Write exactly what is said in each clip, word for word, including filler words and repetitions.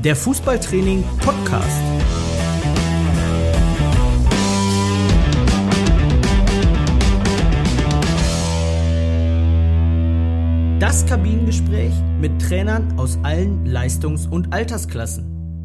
der Fußballtraining Podcast. Das Kabinengespräch mit Trainern aus allen Leistungs- und Altersklassen.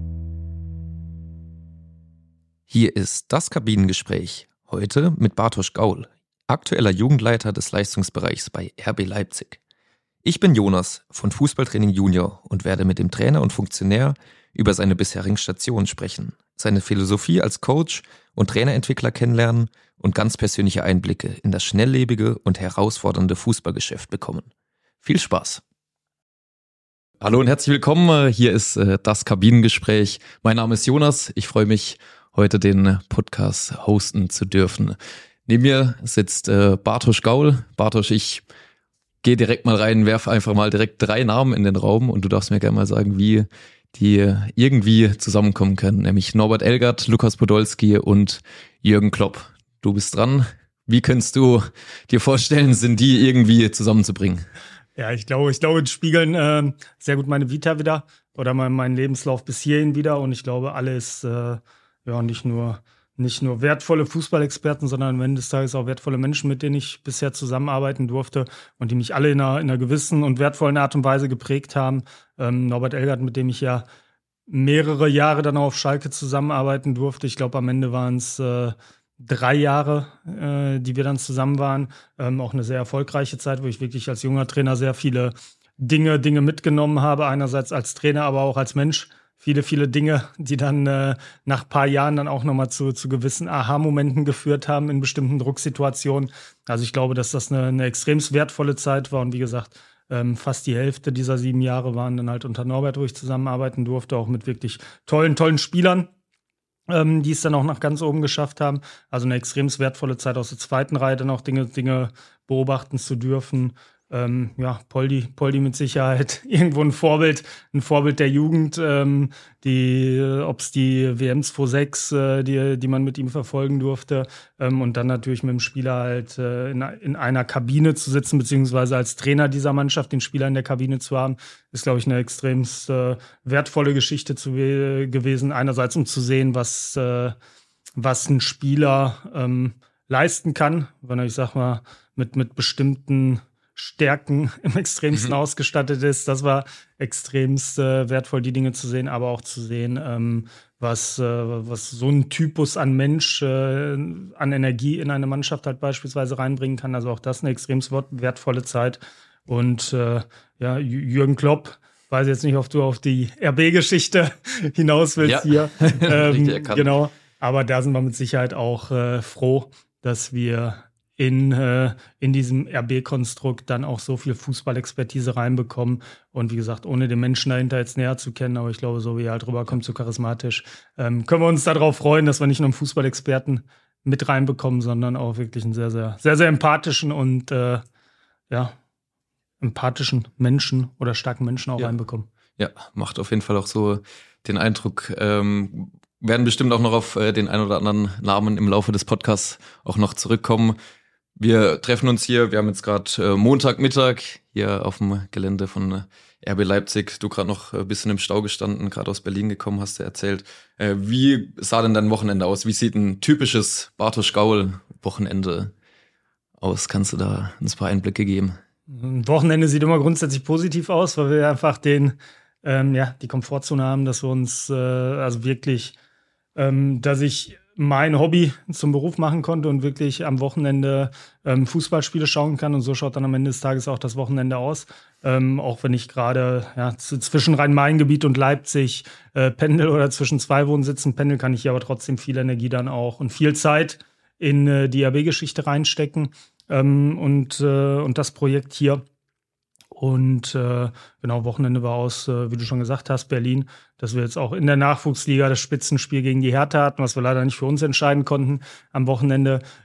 Hier ist das Kabinengespräch, heute mit Bartosz Gaul, aktueller Jugendleiter des Leistungsbereichs bei R B Leipzig. Ich bin Jonas von Fußballtraining Junior und werde mit dem Trainer und Funktionär über seine bisherigen Stationen sprechen, seine Philosophie als Coach und Trainerentwickler kennenlernen und ganz persönliche Einblicke in das schnelllebige und herausfordernde Fußballgeschäft bekommen. Viel Spaß! Hallo und herzlich willkommen, hier ist äh, das Kabinengespräch. Mein Name ist Jonas, ich freue mich, heute den Podcast hosten zu dürfen. Neben mir sitzt äh, Bartosz Gaul. Bartosz, ich gehe direkt mal rein, werfe einfach mal direkt drei Namen in den Raum und du darfst mir gerne mal sagen, wie die irgendwie zusammenkommen können. Nämlich Norbert Elgert, Lukas Podolski und Jürgen Klopp. Du bist dran. Wie könntest du dir vorstellen, sind die irgendwie zusammenzubringen? Ja, ich glaube, ich glaube, die spiegeln äh, sehr gut meine Vita wieder oder mein, meinen Lebenslauf bis hierhin wieder. Und ich glaube, alles äh, ja nicht nur nicht nur wertvolle Fußballexperten, sondern am Ende des Tages auch wertvolle Menschen, mit denen ich bisher zusammenarbeiten durfte und die mich alle in einer, in einer gewissen und wertvollen Art und Weise geprägt haben. Ähm, Norbert Elgert, mit dem ich ja mehrere Jahre dann auch auf Schalke zusammenarbeiten durfte. Ich glaube, am Ende waren es äh, drei Jahre, äh, die wir dann zusammen waren. Ähm, auch eine sehr erfolgreiche Zeit, wo ich wirklich als junger Trainer sehr viele Dinge, Dinge mitgenommen habe. Einerseits als Trainer, aber auch als Mensch. Viele, viele Dinge, die dann äh, nach ein paar Jahren dann auch nochmal zu, zu gewissen Aha-Momenten geführt haben in bestimmten Drucksituationen. Also ich glaube, dass das eine, eine extrem wertvolle Zeit war. Und wie gesagt, ähm, fast die Hälfte dieser sieben Jahre waren dann halt unter Norbert, wo ich zusammenarbeiten durfte, auch mit wirklich tollen, tollen Spielern, ähm, die es dann auch nach ganz oben geschafft haben. Also eine extrem wertvolle Zeit aus der zweiten Reihe, dann auch Dinge, Dinge beobachten zu dürfen. Ähm, ja, Poldi, Poldi mit Sicherheit irgendwo ein Vorbild, ein Vorbild der Jugend, ähm, die, ob es die W M zweitausendsechs, äh, die, die man mit ihm verfolgen durfte, ähm, und dann natürlich mit dem Spieler halt äh, in, in einer Kabine zu sitzen, beziehungsweise als Trainer dieser Mannschaft den Spieler in der Kabine zu haben, ist, glaube ich, eine extrem äh, wertvolle Geschichte zu, äh, gewesen. Einerseits, um zu sehen, was, äh, was ein Spieler ähm, leisten kann, wenn er, ich sag mal, mit, mit bestimmten Stärken im Extremsten mhm. ausgestattet ist. Das war extremst äh, wertvoll, die Dinge zu sehen, aber auch zu sehen, ähm, was, äh, was so ein Typus an Mensch äh, an Energie in eine Mannschaft halt beispielsweise reinbringen kann. Also auch das eine extremst wertvolle Zeit. Und äh, ja, Jürgen Klopp, weiß jetzt nicht, ob du auf die R B-Geschichte hinaus willst ja. hier. ähm, genau. Aber da sind wir mit Sicherheit auch äh, froh, dass wir in, äh, in diesem R B-Konstrukt dann auch so viel Fußballexpertise reinbekommen. Und wie gesagt, ohne den Menschen dahinter jetzt näher zu kennen, aber ich glaube, so wie er halt rüberkommt, so charismatisch, ähm, können wir uns darauf freuen, dass wir nicht nur einen Fußballexperten mit reinbekommen, sondern auch wirklich einen sehr, sehr, sehr, sehr empathischen und äh, ja, empathischen Menschen oder starken Menschen auch ja. reinbekommen. Ja, macht auf jeden Fall auch so den Eindruck, ähm, werden bestimmt auch noch auf äh, den ein oder anderen Namen im Laufe des Podcasts auch noch zurückkommen. Wir treffen uns hier, wir haben jetzt gerade äh, Montagmittag hier auf dem Gelände von äh, R B Leipzig. Du gerade noch ein bisschen im Stau gestanden, gerade aus Berlin gekommen, hast du erzählt. Äh, wie sah denn dein Wochenende aus? Wie sieht ein typisches Bartosz Gaul Wochenende aus? Kannst du da uns ein paar Einblicke geben? Ein Wochenende sieht immer grundsätzlich positiv aus, weil wir einfach den, ähm, ja, die Komfortzone haben, dass wir uns äh, also wirklich, ähm, dass ich mein Hobby zum Beruf machen konnte und wirklich am Wochenende ähm, Fußballspiele schauen kann. Und so schaut dann am Ende des Tages auch das Wochenende aus. Ähm, auch wenn ich gerade ja, zwischen Rhein-Main-Gebiet und Leipzig äh, pendel oder zwischen zwei Wohnsitzen pendel, kann ich hier aber trotzdem viel Energie dann auch und viel Zeit in äh, die R B-Geschichte reinstecken. Ähm, und, äh, und das Projekt hier. Und äh, genau, Wochenende war aus, äh, wie du schon gesagt hast, Berlin, dass wir jetzt auch in der Nachwuchsliga das Spitzenspiel gegen die Hertha hatten, was wir leider nicht für uns entscheiden konnten am Wochenende.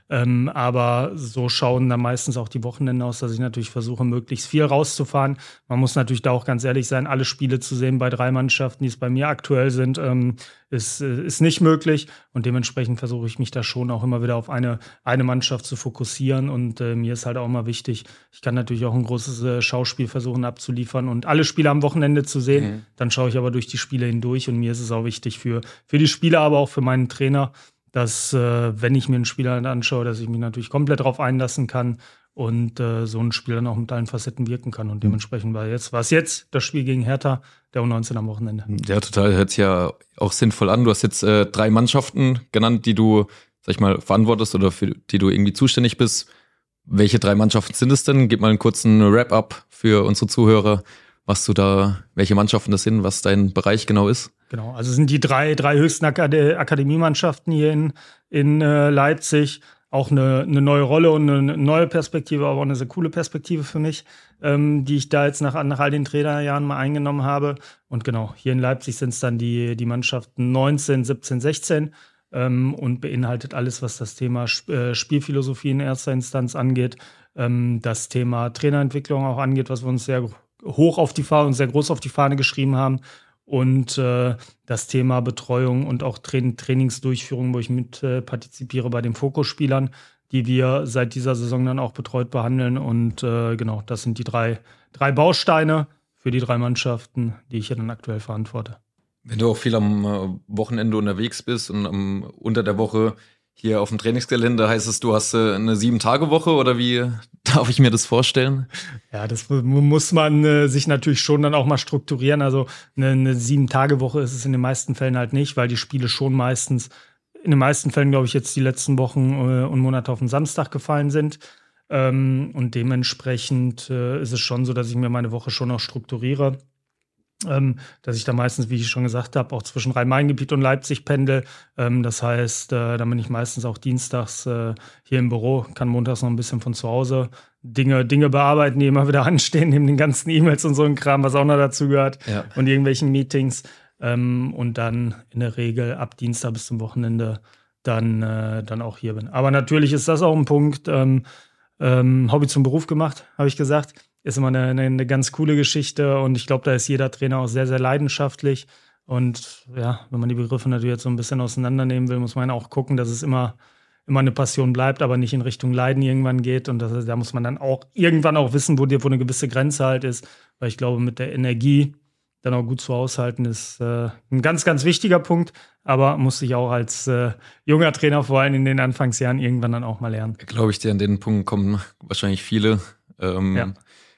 Ähm, aber so schauen dann meistens auch die Wochenende aus, dass ich natürlich versuche, möglichst viel rauszufahren. Man muss natürlich da auch ganz ehrlich sein, alle Spiele zu sehen bei drei Mannschaften, die es bei mir aktuell sind, ähm, ist, ist nicht möglich. Und dementsprechend versuche ich mich da schon auch immer wieder auf eine, eine Mannschaft zu fokussieren. Und äh, mir ist halt auch immer wichtig, ich kann natürlich auch ein großes äh, Schauspiel versuchen abzuliefern und alle Spiele am Wochenende zu sehen. Mhm. Dann schaue ich aber durch die Spiele hindurch. Und mir ist es auch wichtig für, für die Spieler, aber auch für meinen Trainer, dass, äh, wenn ich mir einen Spieler anschaue, dass ich mich natürlich komplett darauf einlassen kann und äh, so ein Spiel dann auch mit allen Facetten wirken kann. Und dementsprechend war jetzt, war es jetzt das Spiel gegen Hertha, der U neunzehn am Wochenende. Ja, total. Hört sich ja auch sinnvoll an. Du hast jetzt äh, drei Mannschaften genannt, die du, sag ich mal, verantwortest oder für die du irgendwie zuständig bist. Welche drei Mannschaften sind es denn? Gib mal einen kurzen Wrap-up für unsere Zuhörer, was du da, welche Mannschaften das sind, was dein Bereich genau ist. Genau, also sind die drei, drei höchsten Akad- Akademiemannschaften hier in, in äh, Leipzig. Auch eine, eine neue Rolle und eine neue Perspektive, aber auch eine sehr coole Perspektive für mich, ähm, die ich da jetzt nach, nach all den Trainerjahren mal eingenommen habe. Und genau, hier in Leipzig sind es dann die, die Mannschaften neunzehn, siebzehn, sechzehn ähm, und beinhaltet alles, was das Thema Sp- äh, Spielphilosophie in erster Instanz angeht, ähm, das Thema Trainerentwicklung auch angeht, was wir uns sehr hoch auf die Fahne und sehr groß auf die Fahne geschrieben haben. Und äh, das Thema Betreuung und auch Tra- Trainingsdurchführung, wo ich mit äh, partizipiere bei den Fokusspielern, die wir seit dieser Saison dann auch betreut behandeln. Und äh, genau, das sind die drei, drei Bausteine für die drei Mannschaften, die ich hier dann aktuell verantworte. Wenn du auch viel am äh, Wochenende unterwegs bist und ähm, unter der Woche hier auf dem Trainingsgelände, heißt es, du hast äh, eine Sieben-Tage-Woche oder wie darf ich mir das vorstellen? Ja, das muss man äh, sich natürlich schon dann auch mal strukturieren. Also eine, eine Sieben-Tage-Woche ist es in den meisten Fällen halt nicht, weil die Spiele schon meistens, in den meisten Fällen, glaube ich, jetzt die letzten Wochen äh, und Monate auf den Samstag gefallen sind. Ähm, und dementsprechend äh, ist es schon so, dass ich mir meine Woche schon auch strukturiere. Ähm, dass ich da meistens, wie ich schon gesagt habe, auch zwischen Rhein-Main-Gebiet und Leipzig pendel. Ähm, das heißt, äh, da bin ich meistens auch dienstags äh, hier im Büro, kann montags noch ein bisschen von zu Hause Dinge, Dinge bearbeiten, die immer wieder anstehen, neben den ganzen E-Mails und so ein Kram, was auch noch dazu gehört, ja. Und irgendwelchen Meetings. Ähm, und dann in der Regel ab Dienstag bis zum Wochenende dann, äh, dann auch hier bin. Aber natürlich ist das auch ein Punkt, ähm, ähm, Hobby zum Beruf gemacht, habe ich gesagt. Ist immer eine, eine, eine ganz coole Geschichte und ich glaube, da ist jeder Trainer auch sehr, sehr leidenschaftlich. Und ja, wenn man die Begriffe natürlich jetzt so ein bisschen auseinandernehmen will, muss man auch gucken, dass es immer, immer eine Passion bleibt, aber nicht in Richtung Leiden irgendwann geht. Und das, da muss man dann auch irgendwann auch wissen, wo, die, wo eine gewisse Grenze halt ist. Weil ich glaube, mit der Energie dann auch gut zu haushalten ist äh, ein ganz, ganz wichtiger Punkt. Aber muss ich auch als äh, junger Trainer vor allem in den Anfangsjahren irgendwann dann auch mal lernen. Glaube ich dir, an den Punkt kommen wahrscheinlich viele. Ähm, ja.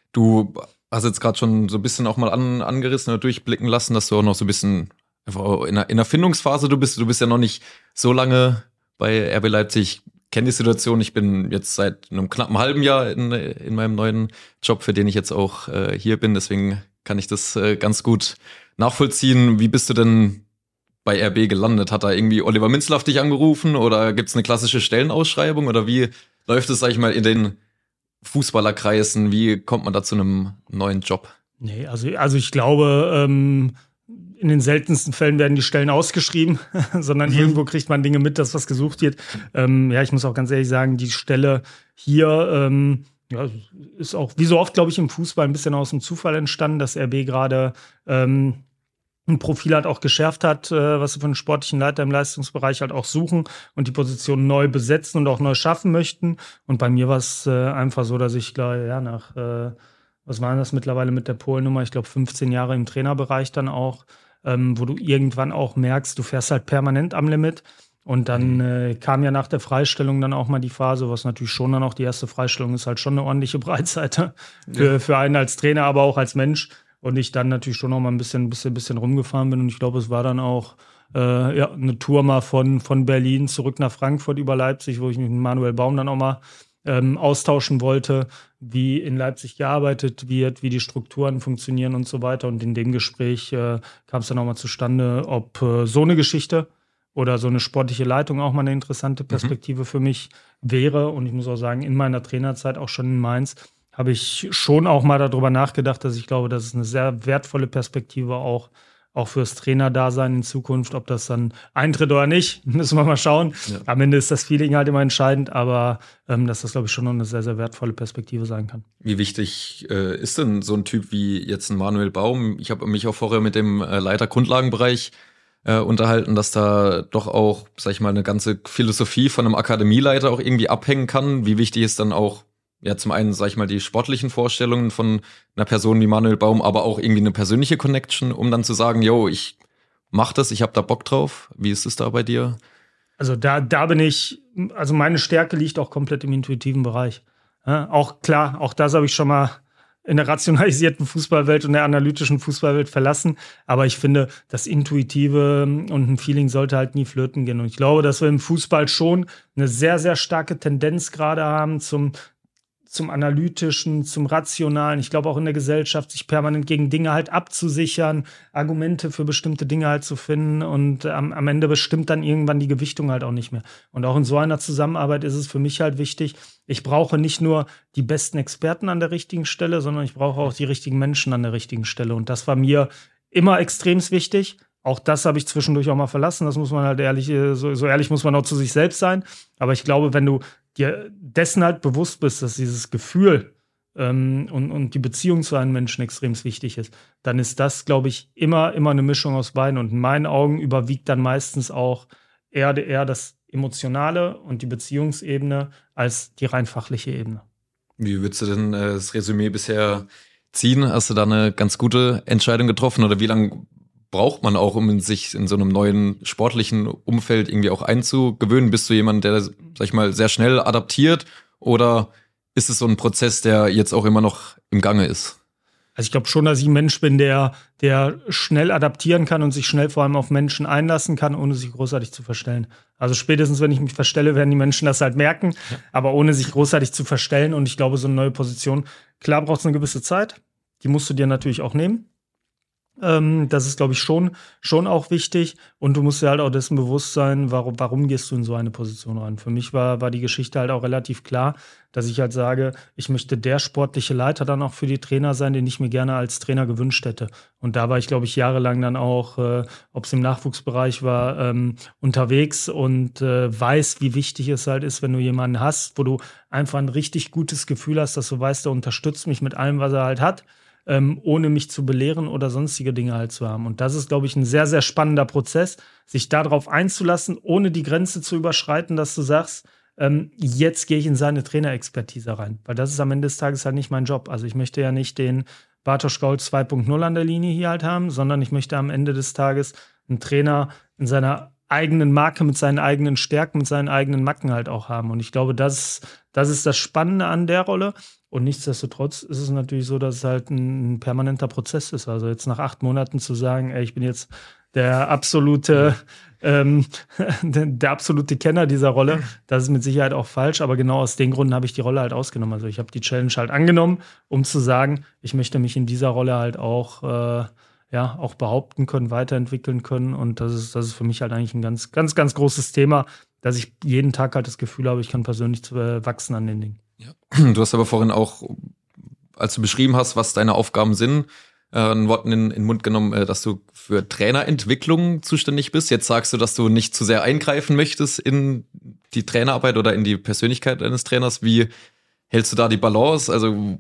Du hast jetzt gerade schon so ein bisschen auch mal an, angerissen oder durchblicken lassen, dass du auch noch so ein bisschen einfach in der, in der Findungsphase du bist. Du bist ja noch nicht so lange bei R B Leipzig. Ich kenne die Situation. Ich bin jetzt seit einem knappen halben Jahr in, in meinem neuen Job, für den ich jetzt auch äh, hier bin. Deswegen kann ich das äh, ganz gut nachvollziehen. Wie bist du denn bei R B gelandet? Hat da irgendwie Oliver Minzlaff dich angerufen oder gibt es eine klassische Stellenausschreibung? Oder wie läuft es, sag ich mal, in den Fußballerkreisen, wie kommt man da zu einem neuen Job? Nee, also, also ich glaube, ähm, in den seltensten Fällen werden die Stellen ausgeschrieben, sondern mhm. irgendwo kriegt man Dinge mit, dass was gesucht wird. Ähm, ja, ich muss auch ganz ehrlich sagen, die Stelle hier ähm, ja, ist auch, wie so oft, glaube ich, im Fußball ein bisschen aus dem Zufall entstanden, dass R B gerade ähm, ein Profil halt auch geschärft hat, äh, was sie für einen sportlichen Leiter im Leistungsbereich halt auch suchen und die Position neu besetzen und auch neu schaffen möchten. Und bei mir war es äh, einfach so, dass ich klar, ja, nach, äh, was waren das mittlerweile mit der Polnummer? Ich glaube, fünfzehn Jahre im Trainerbereich dann auch, ähm, wo du irgendwann auch merkst, du fährst halt permanent am Limit. Und dann äh, kam ja nach der Freistellung dann auch mal die Phase, was natürlich schon dann auch die erste Freistellung ist, halt schon eine ordentliche Breitseite für, ja. für einen als Trainer, aber auch als Mensch. Und ich dann natürlich schon noch mal ein bisschen, bisschen, bisschen rumgefahren bin. Und ich glaube, es war dann auch äh, ja, eine Tour mal von, von Berlin zurück nach Frankfurt über Leipzig, wo ich mich mit Manuel Baum dann auch mal ähm, austauschen wollte, wie in Leipzig gearbeitet wird, wie die Strukturen funktionieren und so weiter. Und in dem Gespräch äh, kam es dann auch mal zustande, ob äh, so eine Geschichte oder so eine sportliche Leitung auch mal eine interessante Perspektive mhm. für mich wäre. Und ich muss auch sagen, in meiner Trainerzeit auch schon in Mainz habe ich schon auch mal darüber nachgedacht, dass ich glaube, dass es eine sehr wertvolle Perspektive auch auch fürs Trainerdasein in Zukunft. Ob das dann eintritt oder nicht, müssen wir mal schauen. Ja. Am Ende ist das Feeling halt immer entscheidend, aber ähm, dass das, glaube ich, schon noch eine sehr, sehr wertvolle Perspektive sein kann. Wie wichtig äh, ist denn so ein Typ wie jetzt ein Manuel Baum? Ich habe mich auch vorher mit dem äh, Leiter Grundlagenbereich äh, unterhalten, dass da doch auch, sag ich mal, eine ganze Philosophie von einem Akademieleiter auch irgendwie abhängen kann. Wie wichtig ist dann auch ja, zum einen, sag ich mal, die sportlichen Vorstellungen von einer Person wie Manuel Baum, aber auch irgendwie eine persönliche Connection, um dann zu sagen, yo, ich mach das, ich hab da Bock drauf. Wie ist es da bei dir? Also da, da bin ich, also meine Stärke liegt auch komplett im intuitiven Bereich. Ja, auch klar, auch das habe ich schon mal in der rationalisierten Fußballwelt und der analytischen Fußballwelt verlassen. Aber ich finde, das Intuitive und ein Feeling sollte halt nie flöten gehen. Und ich glaube, dass wir im Fußball schon eine sehr, sehr starke Tendenz gerade haben zum zum Analytischen, zum Rationalen. Ich glaube auch in der Gesellschaft, sich permanent gegen Dinge halt abzusichern, Argumente für bestimmte Dinge halt zu finden und am, am Ende bestimmt dann irgendwann die Gewichtung halt auch nicht mehr. Und auch in so einer Zusammenarbeit ist es für mich halt wichtig, ich brauche nicht nur die besten Experten an der richtigen Stelle, sondern ich brauche auch die richtigen Menschen an der richtigen Stelle. Und das war mir immer extrem wichtig. Auch das habe ich zwischendurch auch mal verlassen. Das muss man halt ehrlich, so, so ehrlich muss man auch zu sich selbst sein. Aber ich glaube, wenn du dir dessen halt bewusst bist, dass dieses Gefühl ähm, und, und die Beziehung zu einem Menschen extrem wichtig ist, dann ist das, glaube ich, immer, immer eine Mischung aus beiden. Und in meinen Augen überwiegt dann meistens auch eher, eher das Emotionale und die Beziehungsebene als die rein fachliche Ebene. Wie würdest du denn äh, das Resümee bisher ziehen? Hast du da eine ganz gute Entscheidung getroffen oder wie lange braucht man auch, um sich in so einem neuen sportlichen Umfeld irgendwie auch einzugewöhnen? Bist du jemand, der, sag ich mal, sehr schnell adaptiert oder ist es so ein Prozess, der jetzt auch immer noch im Gange ist? Also ich glaube schon, dass ich ein Mensch bin, der, der schnell adaptieren kann und sich schnell vor allem auf Menschen einlassen kann, ohne sich großartig zu verstellen. Also spätestens, wenn ich mich verstelle, werden die Menschen das halt merken, ja. aber ohne sich großartig zu verstellen. Und ich glaube, so eine neue Position, klar braucht es eine gewisse Zeit, die musst du dir natürlich auch nehmen. Ähm, das ist, glaube ich, schon, schon auch wichtig. Und du musst dir halt auch dessen bewusst sein, warum, warum gehst du in so eine Position rein. Für mich war, war die Geschichte halt auch relativ klar, dass ich halt sage, ich möchte der sportliche Leiter dann auch für die Trainer sein, den ich mir gerne als Trainer gewünscht hätte. Und da war ich, glaube ich, jahrelang dann auch, äh, ob es im Nachwuchsbereich war, ähm, unterwegs und äh, weiß, wie wichtig es halt ist, wenn du jemanden hast, wo du einfach ein richtig gutes Gefühl hast, dass du weißt, der unterstützt mich mit allem, was er halt hat. Ähm, ohne mich zu belehren oder sonstige Dinge halt zu haben. Und das ist, glaube ich, ein sehr, sehr spannender Prozess, sich darauf einzulassen, ohne die Grenze zu überschreiten, dass du sagst, ähm, jetzt gehe ich in seine Trainerexpertise rein. Weil das ist am Ende des Tages halt nicht mein Job. Also ich möchte ja nicht den Bartosz Gaul zwei Punkt null an der Linie hier halt haben, sondern ich möchte am Ende des Tages einen Trainer in seiner eigenen Marke, mit seinen eigenen Stärken, mit seinen eigenen Macken halt auch haben. Und ich glaube, das, das ist das Spannende an der Rolle. Und nichtsdestotrotz ist es natürlich so, dass es halt ein, ein permanenter Prozess ist. Also jetzt nach acht Monaten zu sagen, ey, ich bin jetzt der absolute, ähm, der, der absolute Kenner dieser Rolle, das ist mit Sicherheit auch falsch. Aber genau aus den Gründen habe ich die Rolle halt ausgenommen. Also ich habe die Challenge halt angenommen, um zu sagen, ich möchte mich in dieser Rolle halt auch, äh, ja, auch behaupten können, weiterentwickeln können. Und das ist, das ist für mich halt eigentlich ein ganz, ganz, ganz großes Thema, dass ich jeden Tag halt das Gefühl habe, ich kann persönlich äh, wachsen an den Dingen. Ja. Du hast aber vorhin auch, als du beschrieben hast, was deine Aufgaben sind, äh, ein Wort in, in den Mund genommen, äh, dass du für Trainerentwicklung zuständig bist. Jetzt sagst du, dass du nicht zu sehr eingreifen möchtest in die Trainerarbeit oder in die Persönlichkeit eines Trainers. Wie hältst du da die Balance? Also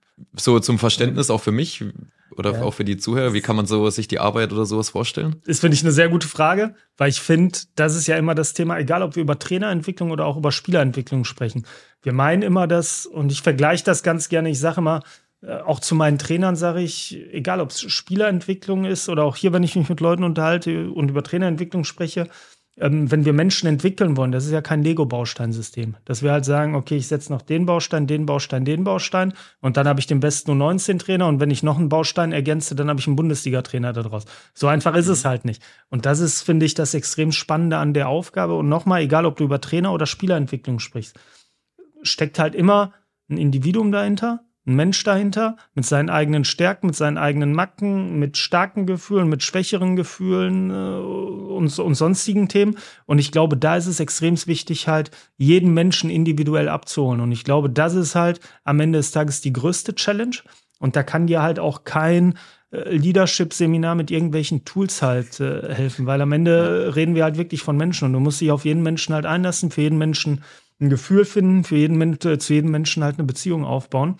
so zum Verständnis auch für mich oder ja. auch für die Zuhörer, wie kann man so sich die Arbeit oder sowas vorstellen? Das finde ich eine sehr gute Frage, weil ich finde, das ist ja immer das Thema, egal ob wir über Trainerentwicklung oder auch über Spielerentwicklung sprechen. Wir meinen immer das, und ich vergleiche das ganz gerne, ich sage immer, auch zu meinen Trainern sage ich, egal ob es Spielerentwicklung ist oder auch hier, wenn ich mich mit Leuten unterhalte und über Trainerentwicklung spreche, Ähm, wenn wir Menschen entwickeln wollen, das ist ja kein Lego-Bausteinsystem. Dass wir halt sagen, okay, ich setze noch den Baustein, den Baustein, den Baustein und dann habe ich den besten U neunzehn Trainer und wenn ich noch einen Baustein ergänze, dann habe ich einen Bundesliga-Trainer daraus. So einfach ist es halt nicht. Und das ist, finde ich, das extrem Spannende an der Aufgabe. Und nochmal, egal ob du über Trainer- oder Spielerentwicklung sprichst, steckt halt immer ein Individuum dahinter, ein Mensch dahinter, mit seinen eigenen Stärken, mit seinen eigenen Macken, mit starken Gefühlen, mit schwächeren Gefühlen äh, und, und sonstigen Themen. Und ich glaube, da ist es extrem wichtig, halt jeden Menschen individuell abzuholen. Und ich glaube, das ist halt am Ende des Tages die größte Challenge. Und da kann dir halt auch kein äh, Leadership-Seminar mit irgendwelchen Tools halt äh, helfen, weil am Ende reden wir halt wirklich von Menschen und du musst dich auf jeden Menschen halt einlassen, für jeden Menschen ein Gefühl finden, für jeden Men- äh, zu jedem Menschen halt eine Beziehung aufbauen.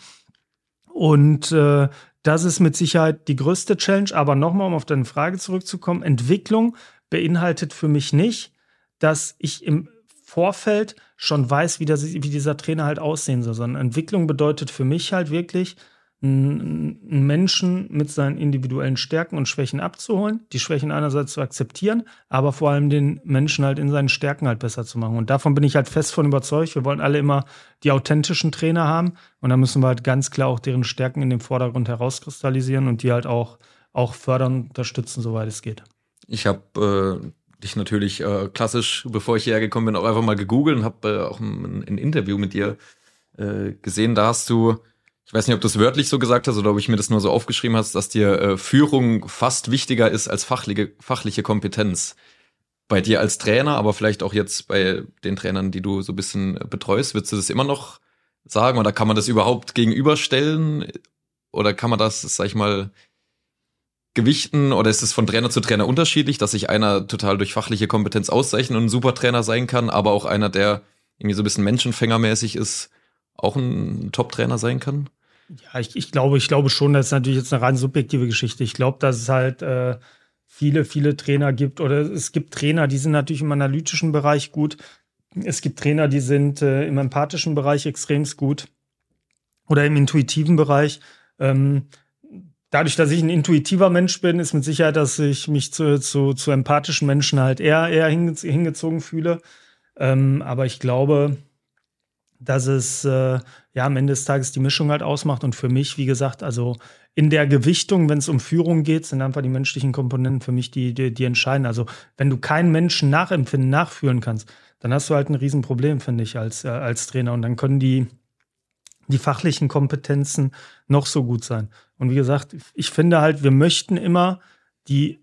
Und äh, das ist mit Sicherheit die größte Challenge. Aber nochmal, um auf deine Frage zurückzukommen, Entwicklung beinhaltet für mich nicht, dass ich im Vorfeld schon weiß, wie, das, wie dieser Trainer halt aussehen soll, sondern Entwicklung bedeutet für mich halt wirklich, einen Menschen mit seinen individuellen Stärken und Schwächen abzuholen, die Schwächen einerseits zu akzeptieren, aber vor allem den Menschen halt in seinen Stärken halt besser zu machen. Und davon bin ich halt fest von überzeugt. Wir wollen alle immer die authentischen Trainer haben und da müssen wir halt ganz klar auch deren Stärken in dem Vordergrund herauskristallisieren und die halt auch, auch fördern, unterstützen, soweit es geht. Ich habe äh, dich natürlich äh, klassisch, bevor ich hierher gekommen bin, auch einfach mal gegoogelt und habe äh, auch ein, ein Interview mit dir äh, gesehen. Da hast du, ich weiß nicht, ob du es wörtlich so gesagt hast oder ob ich mir das nur so aufgeschrieben hast, dass dir äh, Führung fast wichtiger ist als fachliche, fachliche Kompetenz. Bei dir als Trainer, aber vielleicht auch jetzt bei den Trainern, die du so ein bisschen betreust, würdest du das immer noch sagen? Oder kann man das überhaupt gegenüberstellen? Oder kann man das, sag ich mal, gewichten? Oder ist es von Trainer zu Trainer unterschiedlich, dass sich einer total durch fachliche Kompetenz auszeichnet und ein super Trainer sein kann, aber auch einer, der irgendwie so ein bisschen menschenfängermäßig ist, auch ein Top-Trainer sein kann? Ja, ich, ich glaube, ich glaube schon, das ist natürlich jetzt eine rein subjektive Geschichte. Ich glaube, dass es halt äh, viele, viele Trainer gibt, oder es gibt Trainer, die sind natürlich im analytischen Bereich gut. Es gibt Trainer, die sind äh, im empathischen Bereich extremst gut oder im intuitiven Bereich. Ähm, dadurch, dass ich ein intuitiver Mensch bin, ist mit Sicherheit, dass ich mich zu, zu, zu empathischen Menschen halt eher, eher hinge- hingezogen fühle. Ähm, aber ich glaube, dass es äh, ja am Ende des Tages die Mischung halt ausmacht. Und für mich, wie gesagt, also in der Gewichtung, wenn es um Führung geht, sind einfach die menschlichen Komponenten für mich die, die, die entscheiden. Also wenn du keinen Menschen nachempfinden, nachfühlen kannst, dann hast du halt ein Riesenproblem, finde ich, als, äh, als Trainer. Und dann können die, die fachlichen Kompetenzen noch so gut sein. Und wie gesagt, ich finde halt, wir möchten immer die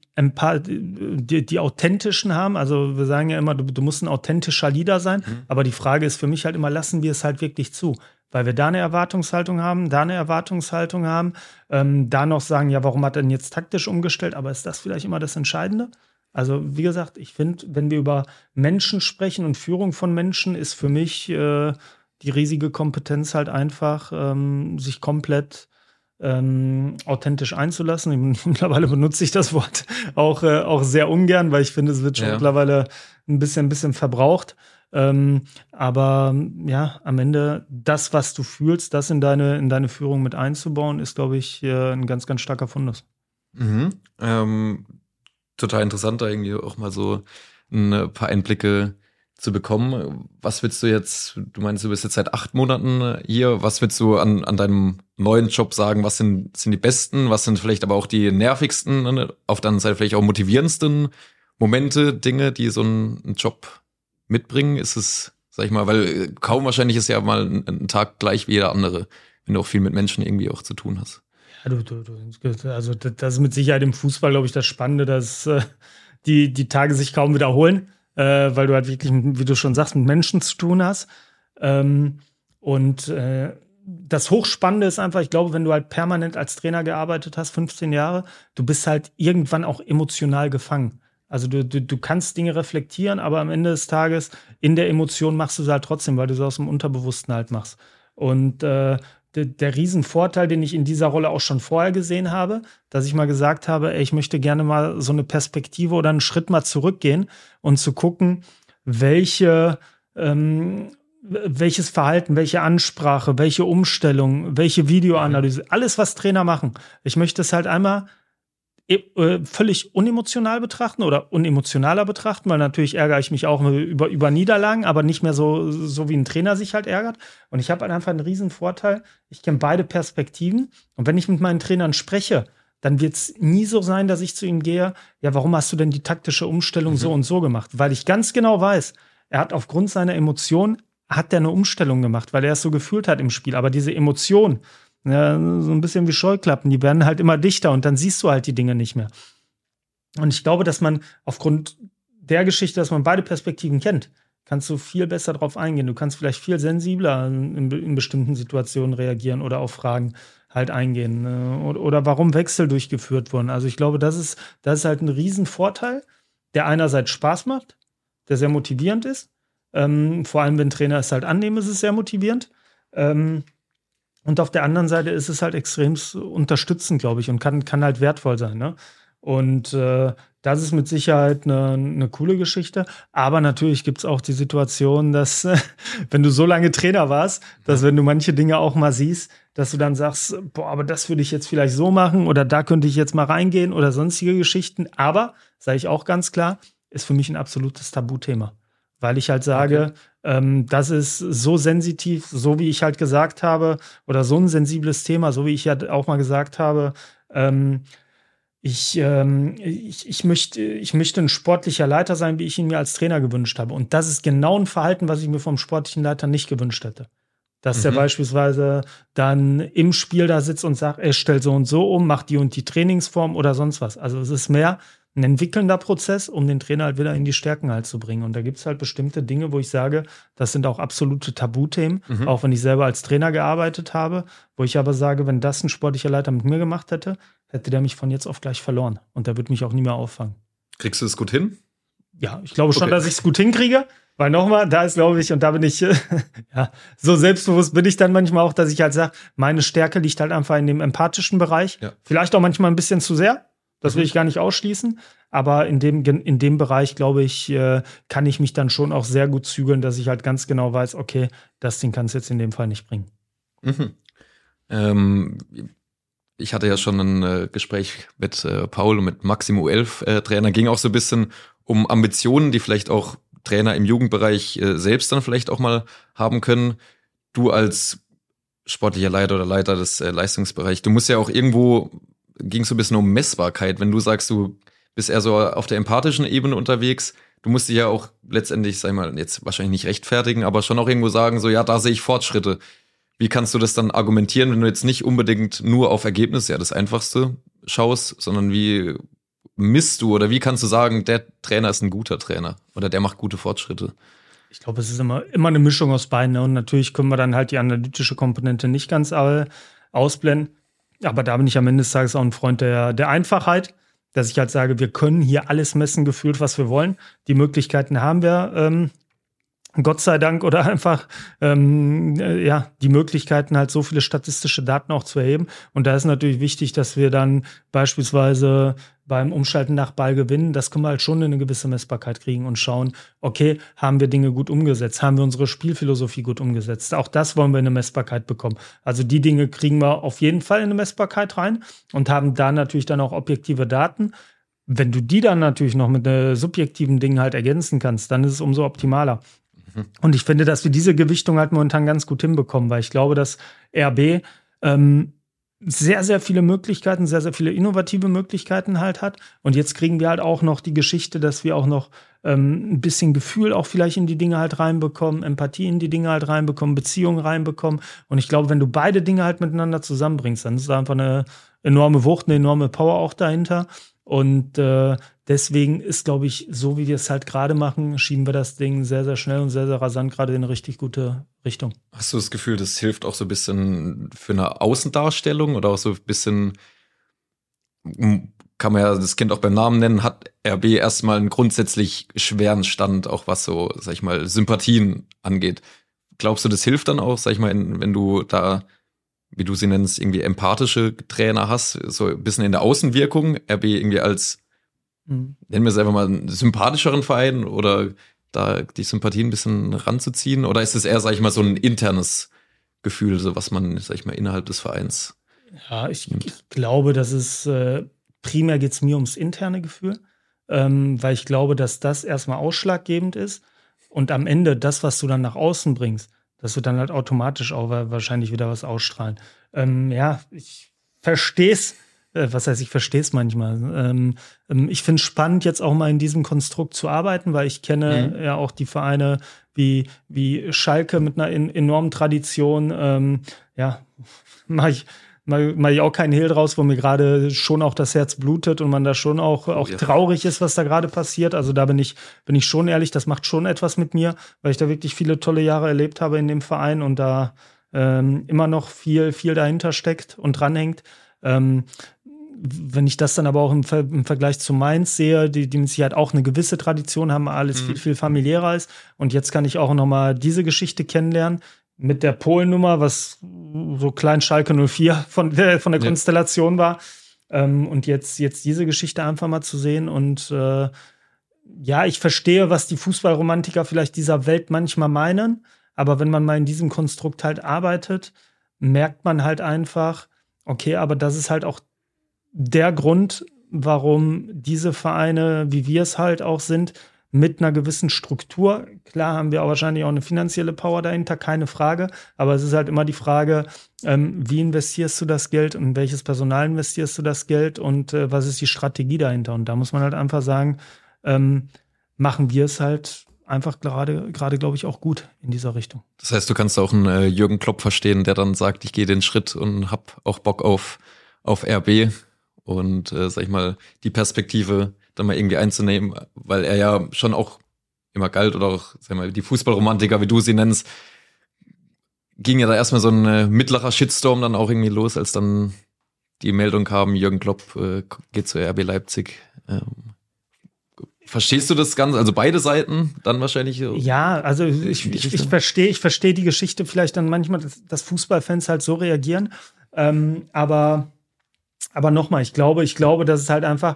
Die, die authentischen haben, also wir sagen ja immer, du, du musst ein authentischer Leader sein, mhm. aber die Frage ist für mich halt immer, lassen wir es halt wirklich zu? Weil wir da eine Erwartungshaltung haben, da eine Erwartungshaltung haben, ähm, da noch sagen, ja, warum hat er denn jetzt taktisch umgestellt? Aber ist das vielleicht immer das Entscheidende? Also wie gesagt, ich finde, wenn wir über Menschen sprechen und Führung von Menschen, ist für mich äh, die riesige Kompetenz halt einfach, ähm, sich komplett Ähm, authentisch einzulassen. Mittlerweile benutze ich das Wort auch, äh, auch sehr ungern, weil ich finde, es wird schon ja. mittlerweile ein bisschen, ein bisschen verbraucht. Ähm, aber ja, am Ende das, was du fühlst, das in deine, in deine Führung mit einzubauen, ist, glaube ich, äh, ein ganz, ganz starker Fundus. Mhm. Ähm, total interessant, da irgendwie auch mal so ein paar Einblicke zu bekommen. Was willst du jetzt, du meinst, du bist jetzt seit acht Monaten hier, was willst du an, an deinem neuen Job sagen? Was sind, sind die besten, was sind vielleicht aber auch die nervigsten, auf der anderen Seite vielleicht auch motivierendsten Momente, Dinge, die so ein Job mitbringen? Ist es, sag ich mal, weil kaum wahrscheinlich ist ja mal ein, ein Tag gleich wie jeder andere, wenn du auch viel mit Menschen irgendwie auch zu tun hast. Ja, du, du, du, also das ist mit Sicherheit im Fußball, glaube ich, das Spannende, dass äh, die, die Tage sich kaum wiederholen. Äh, weil du halt wirklich, wie du schon sagst, mit Menschen zu tun hast. Ähm, und äh, das Hochspannende ist einfach, ich glaube, wenn du halt permanent als Trainer gearbeitet hast, fünfzehn Jahre, du bist halt irgendwann auch emotional gefangen. Also du, du, du kannst Dinge reflektieren, aber am Ende des Tages in der Emotion machst du es halt trotzdem, weil du es aus dem Unterbewussten halt machst. Und äh, der, der Riesenvorteil, den ich in dieser Rolle auch schon vorher gesehen habe, dass ich mal gesagt habe, ey, ich möchte gerne mal so eine Perspektive oder einen Schritt mal zurückgehen und zu gucken, welche, ähm, welches Verhalten, welche Ansprache, welche Umstellung, welche Videoanalyse, alles, was Trainer machen. Ich möchte es halt einmal völlig unemotional betrachten oder unemotionaler betrachten, weil natürlich ärgere ich mich auch über, über Niederlagen, aber nicht mehr so, so wie ein Trainer sich halt ärgert. Und ich habe halt einfach einen riesen Vorteil. Ich kenne beide Perspektiven. Und wenn ich mit meinen Trainern spreche, dann wird es nie so sein, dass ich zu ihm gehe, ja, warum hast du denn die taktische Umstellung mhm. so und so gemacht? Weil ich ganz genau weiß, er hat aufgrund seiner Emotion, hat er eine Umstellung gemacht, weil er es so gefühlt hat im Spiel. Aber diese Emotion, ja, so ein bisschen wie Scheuklappen, die werden halt immer dichter und dann siehst du halt die Dinge nicht mehr. Und ich glaube, dass man aufgrund der Geschichte, dass man beide Perspektiven kennt, kannst du viel besser drauf eingehen. Du kannst vielleicht viel sensibler in, in bestimmten Situationen reagieren oder auf Fragen halt eingehen. Äh, oder, oder warum Wechsel durchgeführt wurden. Also ich glaube, das ist, das ist halt ein Riesenvorteil, der einerseits Spaß macht, der sehr motivierend ist. Ähm, vor allem, wenn Trainer es halt annehmen, ist es sehr motivierend. Ähm, und auf der anderen Seite ist es halt extrem unterstützend, glaube ich, und kann, kann halt wertvoll sein. Ne? Und äh, das ist mit Sicherheit eine, eine coole Geschichte. Aber natürlich gibt es auch die Situation, dass, äh, wenn du so lange Trainer warst, dass wenn du manche Dinge auch mal siehst, dass du dann sagst, boah, aber das würde ich jetzt vielleicht so machen oder da könnte ich jetzt mal reingehen oder sonstige Geschichten. Aber, sage ich auch ganz klar, ist für mich ein absolutes Tabuthema. Weil ich halt sage, okay. ähm, das ist so sensitiv, so wie ich halt gesagt habe, oder so ein sensibles Thema, so wie ich ja auch mal gesagt habe, ähm, ich, ähm, ich, ich, möchte, ich möchte ein sportlicher Leiter sein, wie ich ihn mir als Trainer gewünscht habe. Und das ist genau ein Verhalten, was ich mir vom sportlichen Leiter nicht gewünscht hätte. Dass mhm. der beispielsweise dann im Spiel da sitzt und sagt, er stellt so und so um, macht die und die Trainingsform oder sonst was. Also es ist mehr ein entwickelnder Prozess, um den Trainer halt wieder in die Stärken halt zu bringen. Und da gibt es halt bestimmte Dinge, wo ich sage, das sind auch absolute Tabuthemen, mhm. auch wenn ich selber als Trainer gearbeitet habe, wo ich aber sage, wenn das ein sportlicher Leiter mit mir gemacht hätte, hätte der mich von jetzt auf gleich verloren. Und der würde mich auch nie mehr auffangen. Kriegst du es gut hin? Ja, ich glaube schon, okay. dass ich es gut hinkriege. Weil nochmal, da ist, glaube ich, und da bin ich, äh, ja, so selbstbewusst bin ich dann manchmal auch, dass ich halt sage, meine Stärke liegt halt einfach in dem empathischen Bereich. Ja. Vielleicht auch manchmal ein bisschen zu sehr. Das will ich gar nicht ausschließen. Aber in dem, in dem Bereich, glaube ich, äh, kann ich mich dann schon auch sehr gut zügeln, dass ich halt ganz genau weiß, okay, das Ding kann es jetzt in dem Fall nicht bringen. Mhm. Ähm, ich hatte ja schon ein äh, Gespräch mit äh, Paul und mit Maximo elf äh, Trainer. Ging auch so ein bisschen um Ambitionen, die vielleicht auch Trainer im Jugendbereich äh, selbst dann vielleicht auch mal haben können. Du als sportlicher Leiter oder Leiter des äh, Leistungsbereichs, du musst ja auch irgendwo, ging so ein bisschen um Messbarkeit, wenn du sagst, du bist eher so auf der empathischen Ebene unterwegs, du musst dich ja auch letztendlich, sag ich mal, jetzt wahrscheinlich nicht rechtfertigen, aber schon auch irgendwo sagen, so ja, da sehe ich Fortschritte. Wie kannst du das dann argumentieren, wenn du jetzt nicht unbedingt nur auf Ergebnisse, ja das Einfachste, schaust, sondern wie misst du oder wie kannst du sagen, der Trainer ist ein guter Trainer oder der macht gute Fortschritte? Ich glaube, es ist immer, immer eine Mischung aus beiden. Ne? Und natürlich können wir dann halt die analytische Komponente nicht ganz äh, ausblenden. Aber da bin ich am Ende des Tages auch ein Freund der, der Einfachheit, dass ich halt sage, wir können hier alles messen, gefühlt, was wir wollen. Die Möglichkeiten haben wir, ähm, Gott sei Dank, oder einfach ähm, äh, ja die Möglichkeiten, halt so viele statistische Daten auch zu erheben. Und da ist natürlich wichtig, dass wir dann beispielsweise beim Umschalten nach Ball gewinnen, das können wir halt schon in eine gewisse Messbarkeit kriegen und schauen, okay, haben wir Dinge gut umgesetzt, haben wir unsere Spielphilosophie gut umgesetzt. Auch das wollen wir in eine Messbarkeit bekommen. Also die Dinge kriegen wir auf jeden Fall in eine Messbarkeit rein und haben da natürlich dann auch objektive Daten. Wenn du die dann natürlich noch mit äh, subjektiven Dingen halt ergänzen kannst, dann ist es umso optimaler. Mhm. Und ich finde, dass wir diese Gewichtung halt momentan ganz gut hinbekommen, weil ich glaube, dass R B ähm, sehr, sehr viele Möglichkeiten, sehr, sehr viele innovative Möglichkeiten halt hat. Und jetzt kriegen wir halt auch noch die Geschichte, dass wir auch noch ähm, ein bisschen Gefühl auch vielleicht in die Dinge halt reinbekommen, Empathie in die Dinge halt reinbekommen, Beziehungen reinbekommen. Und ich glaube, wenn du beide Dinge halt miteinander zusammenbringst, dann ist da einfach eine enorme Wucht, eine enorme Power auch dahinter. Und äh, deswegen ist, glaube ich, so wie wir es halt gerade machen, schieben wir das Ding sehr, sehr schnell und sehr, sehr rasant gerade in eine richtig gute Richtung. Hast du das Gefühl, das hilft auch so ein bisschen für eine Außendarstellung oder auch so ein bisschen, kann man ja das Kind auch beim Namen nennen, hat R B erstmal einen grundsätzlich schweren Stand, auch was so, sag ich mal, Sympathien angeht. Glaubst du, das hilft dann auch, sag ich mal, wenn du da, wie du sie nennst, irgendwie empathische Trainer hast, so ein bisschen in der Außenwirkung, R B irgendwie als, mhm. nennen wir es einfach mal, einen sympathischeren Verein oder da die Sympathien ein bisschen ranzuziehen? Oder ist es eher, sag ich mal, so ein internes Gefühl, so was man, sag ich mal, innerhalb des Vereins Ja, ich, ich glaube, dass es, äh, primär geht es mir ums interne Gefühl, ähm, weil ich glaube, dass das erstmal ausschlaggebend ist und am Ende das, was du dann nach außen bringst, das wird dann halt automatisch auch wahrscheinlich wieder was ausstrahlen. Ähm, ja, ich verstehe es, äh, was heißt, ich verstehe es manchmal. Ähm, ähm, ich finde es spannend, jetzt auch mal in diesem Konstrukt zu arbeiten, weil ich kenne mhm. ja auch die Vereine wie, wie Schalke mit einer in, enormen Tradition. Ähm, ja, mache ich, mach, mach ich auch keinen Hehl draus, wo mir gerade schon auch das Herz blutet und man da schon auch, auch ja. traurig ist, was da gerade passiert. Also da bin ich, bin ich schon ehrlich, das macht schon etwas mit mir, weil ich da wirklich viele tolle Jahre erlebt habe in dem Verein und da ähm, immer noch viel, viel dahinter steckt und dranhängt. Ähm, wenn ich das dann aber auch im, Ver- im Vergleich zu Mainz sehe, die, die mit Sicherheit auch eine gewisse Tradition haben, alles mhm. viel, viel familiärer ist. Und jetzt kann ich auch noch mal diese Geschichte kennenlernen mit der Polen-Nummer, was so klein Schalke null vier von der, von der ja. Konstellation war. Ähm, und jetzt, jetzt diese Geschichte einfach mal zu sehen. Und äh, ja, ich verstehe, was die Fußballromantiker vielleicht dieser Welt manchmal meinen. Aber wenn man mal in diesem Konstrukt halt arbeitet, merkt man halt einfach, okay, aber das ist halt auch der Grund, warum diese Vereine, wie wir es halt auch sind, mit einer gewissen Struktur, klar haben wir auch wahrscheinlich auch eine finanzielle Power dahinter, keine Frage, aber es ist halt immer die Frage, ähm, wie investierst du das Geld und in welches Personal investierst du das Geld und äh, was ist die Strategie dahinter? Und da muss man halt einfach sagen, ähm, machen wir es halt einfach gerade, gerade glaube ich, auch gut in dieser Richtung. Das heißt, du kannst auch einen äh, Jürgen Klopp verstehen, der dann sagt, ich gehe den Schritt und hab auch Bock auf, auf R B und, äh, sag ich mal, die Perspektive dann mal irgendwie einzunehmen, weil er ja schon auch immer galt oder auch, sag mal, die Fußballromantiker, wie du sie nennst, ging ja da erstmal so ein äh, mittlerer Shitstorm dann auch irgendwie los, als dann die Meldung kam, Jürgen Klopp äh, geht zu R B Leipzig. Ähm, verstehst du das Ganze? Also beide Seiten dann wahrscheinlich? Ja, also ich, ich, ich verstehe ich verstehe die Geschichte vielleicht dann manchmal, dass, dass Fußballfans halt so reagieren. Ähm, aber aber nochmal, ich glaube, ich glaube, dass es halt einfach,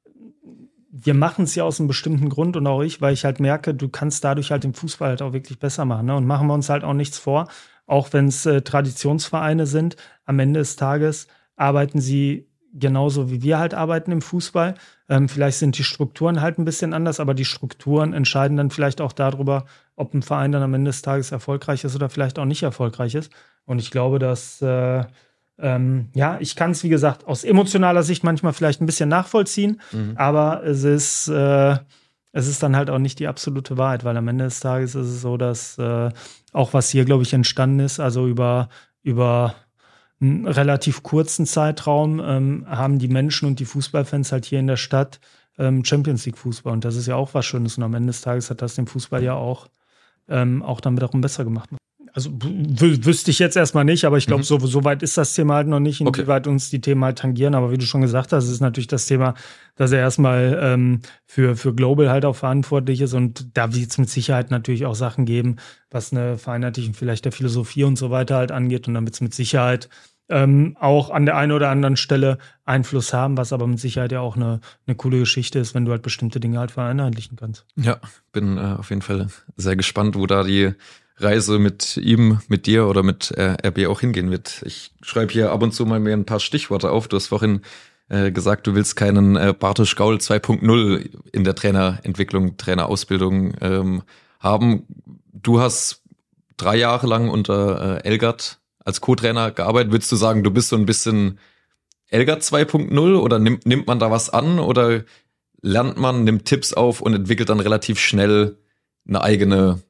wir machen es ja aus einem bestimmten Grund und auch ich, weil ich halt merke, du kannst dadurch halt den Fußball halt auch wirklich besser machen. Ne? Und machen wir uns halt auch nichts vor, auch wenn es äh, Traditionsvereine sind, am Ende des Tages arbeiten sie genauso wie wir halt arbeiten im Fußball. Ähm, vielleicht sind die Strukturen halt ein bisschen anders, aber die Strukturen entscheiden dann vielleicht auch darüber, ob ein Verein dann am Ende des Tages erfolgreich ist oder vielleicht auch nicht erfolgreich ist. Und ich glaube, dass äh, ähm, ja, ich kann es, wie gesagt, aus emotionaler Sicht manchmal vielleicht ein bisschen nachvollziehen, mhm. aber es ist, äh, es ist dann halt auch nicht die absolute Wahrheit, weil am Ende des Tages ist es so, dass äh, auch was hier, glaube ich, entstanden ist, also über, über einen relativ kurzen Zeitraum ähm, haben die Menschen und die Fußballfans halt hier in der Stadt ähm, Champions League Fußball und das ist ja auch was Schönes und am Ende des Tages hat das den Fußball ja auch, ähm, auch dann wiederum besser gemacht. Also w- wüsste ich jetzt erstmal nicht, aber ich glaube, mhm. so, so weit ist das Thema halt noch nicht, inwieweit okay. uns die Themen halt tangieren. Aber wie du schon gesagt hast, ist natürlich das Thema, dass er erstmal ähm, für, für Global halt auch verantwortlich ist. Und da wird es mit Sicherheit natürlich auch Sachen geben, was eine Vereinheitlichung vielleicht der Philosophie und so weiter halt angeht. Und dann wird es mit Sicherheit ähm, auch an der einen oder anderen Stelle Einfluss haben, was aber mit Sicherheit ja auch eine, eine coole Geschichte ist, wenn du halt bestimmte Dinge halt vereinheitlichen kannst. Ja, bin äh, auf jeden Fall sehr gespannt, wo da die Reise mit ihm, mit dir oder mit äh, R B auch hingehen wird. Ich schreibe hier ab und zu mal mir ein paar Stichworte auf. Du hast vorhin äh, gesagt, du willst keinen äh, Bartosz Gaul zwei Punkt null in der Trainerentwicklung, Trainerausbildung ähm, haben. Du hast drei Jahre lang unter äh, Elgert als Co-Trainer gearbeitet. Würdest du sagen, du bist so ein bisschen Elgert zwei Punkt null oder nimmt, nimmt man da was an oder lernt man, nimmt Tipps auf und entwickelt dann relativ schnell eine eigene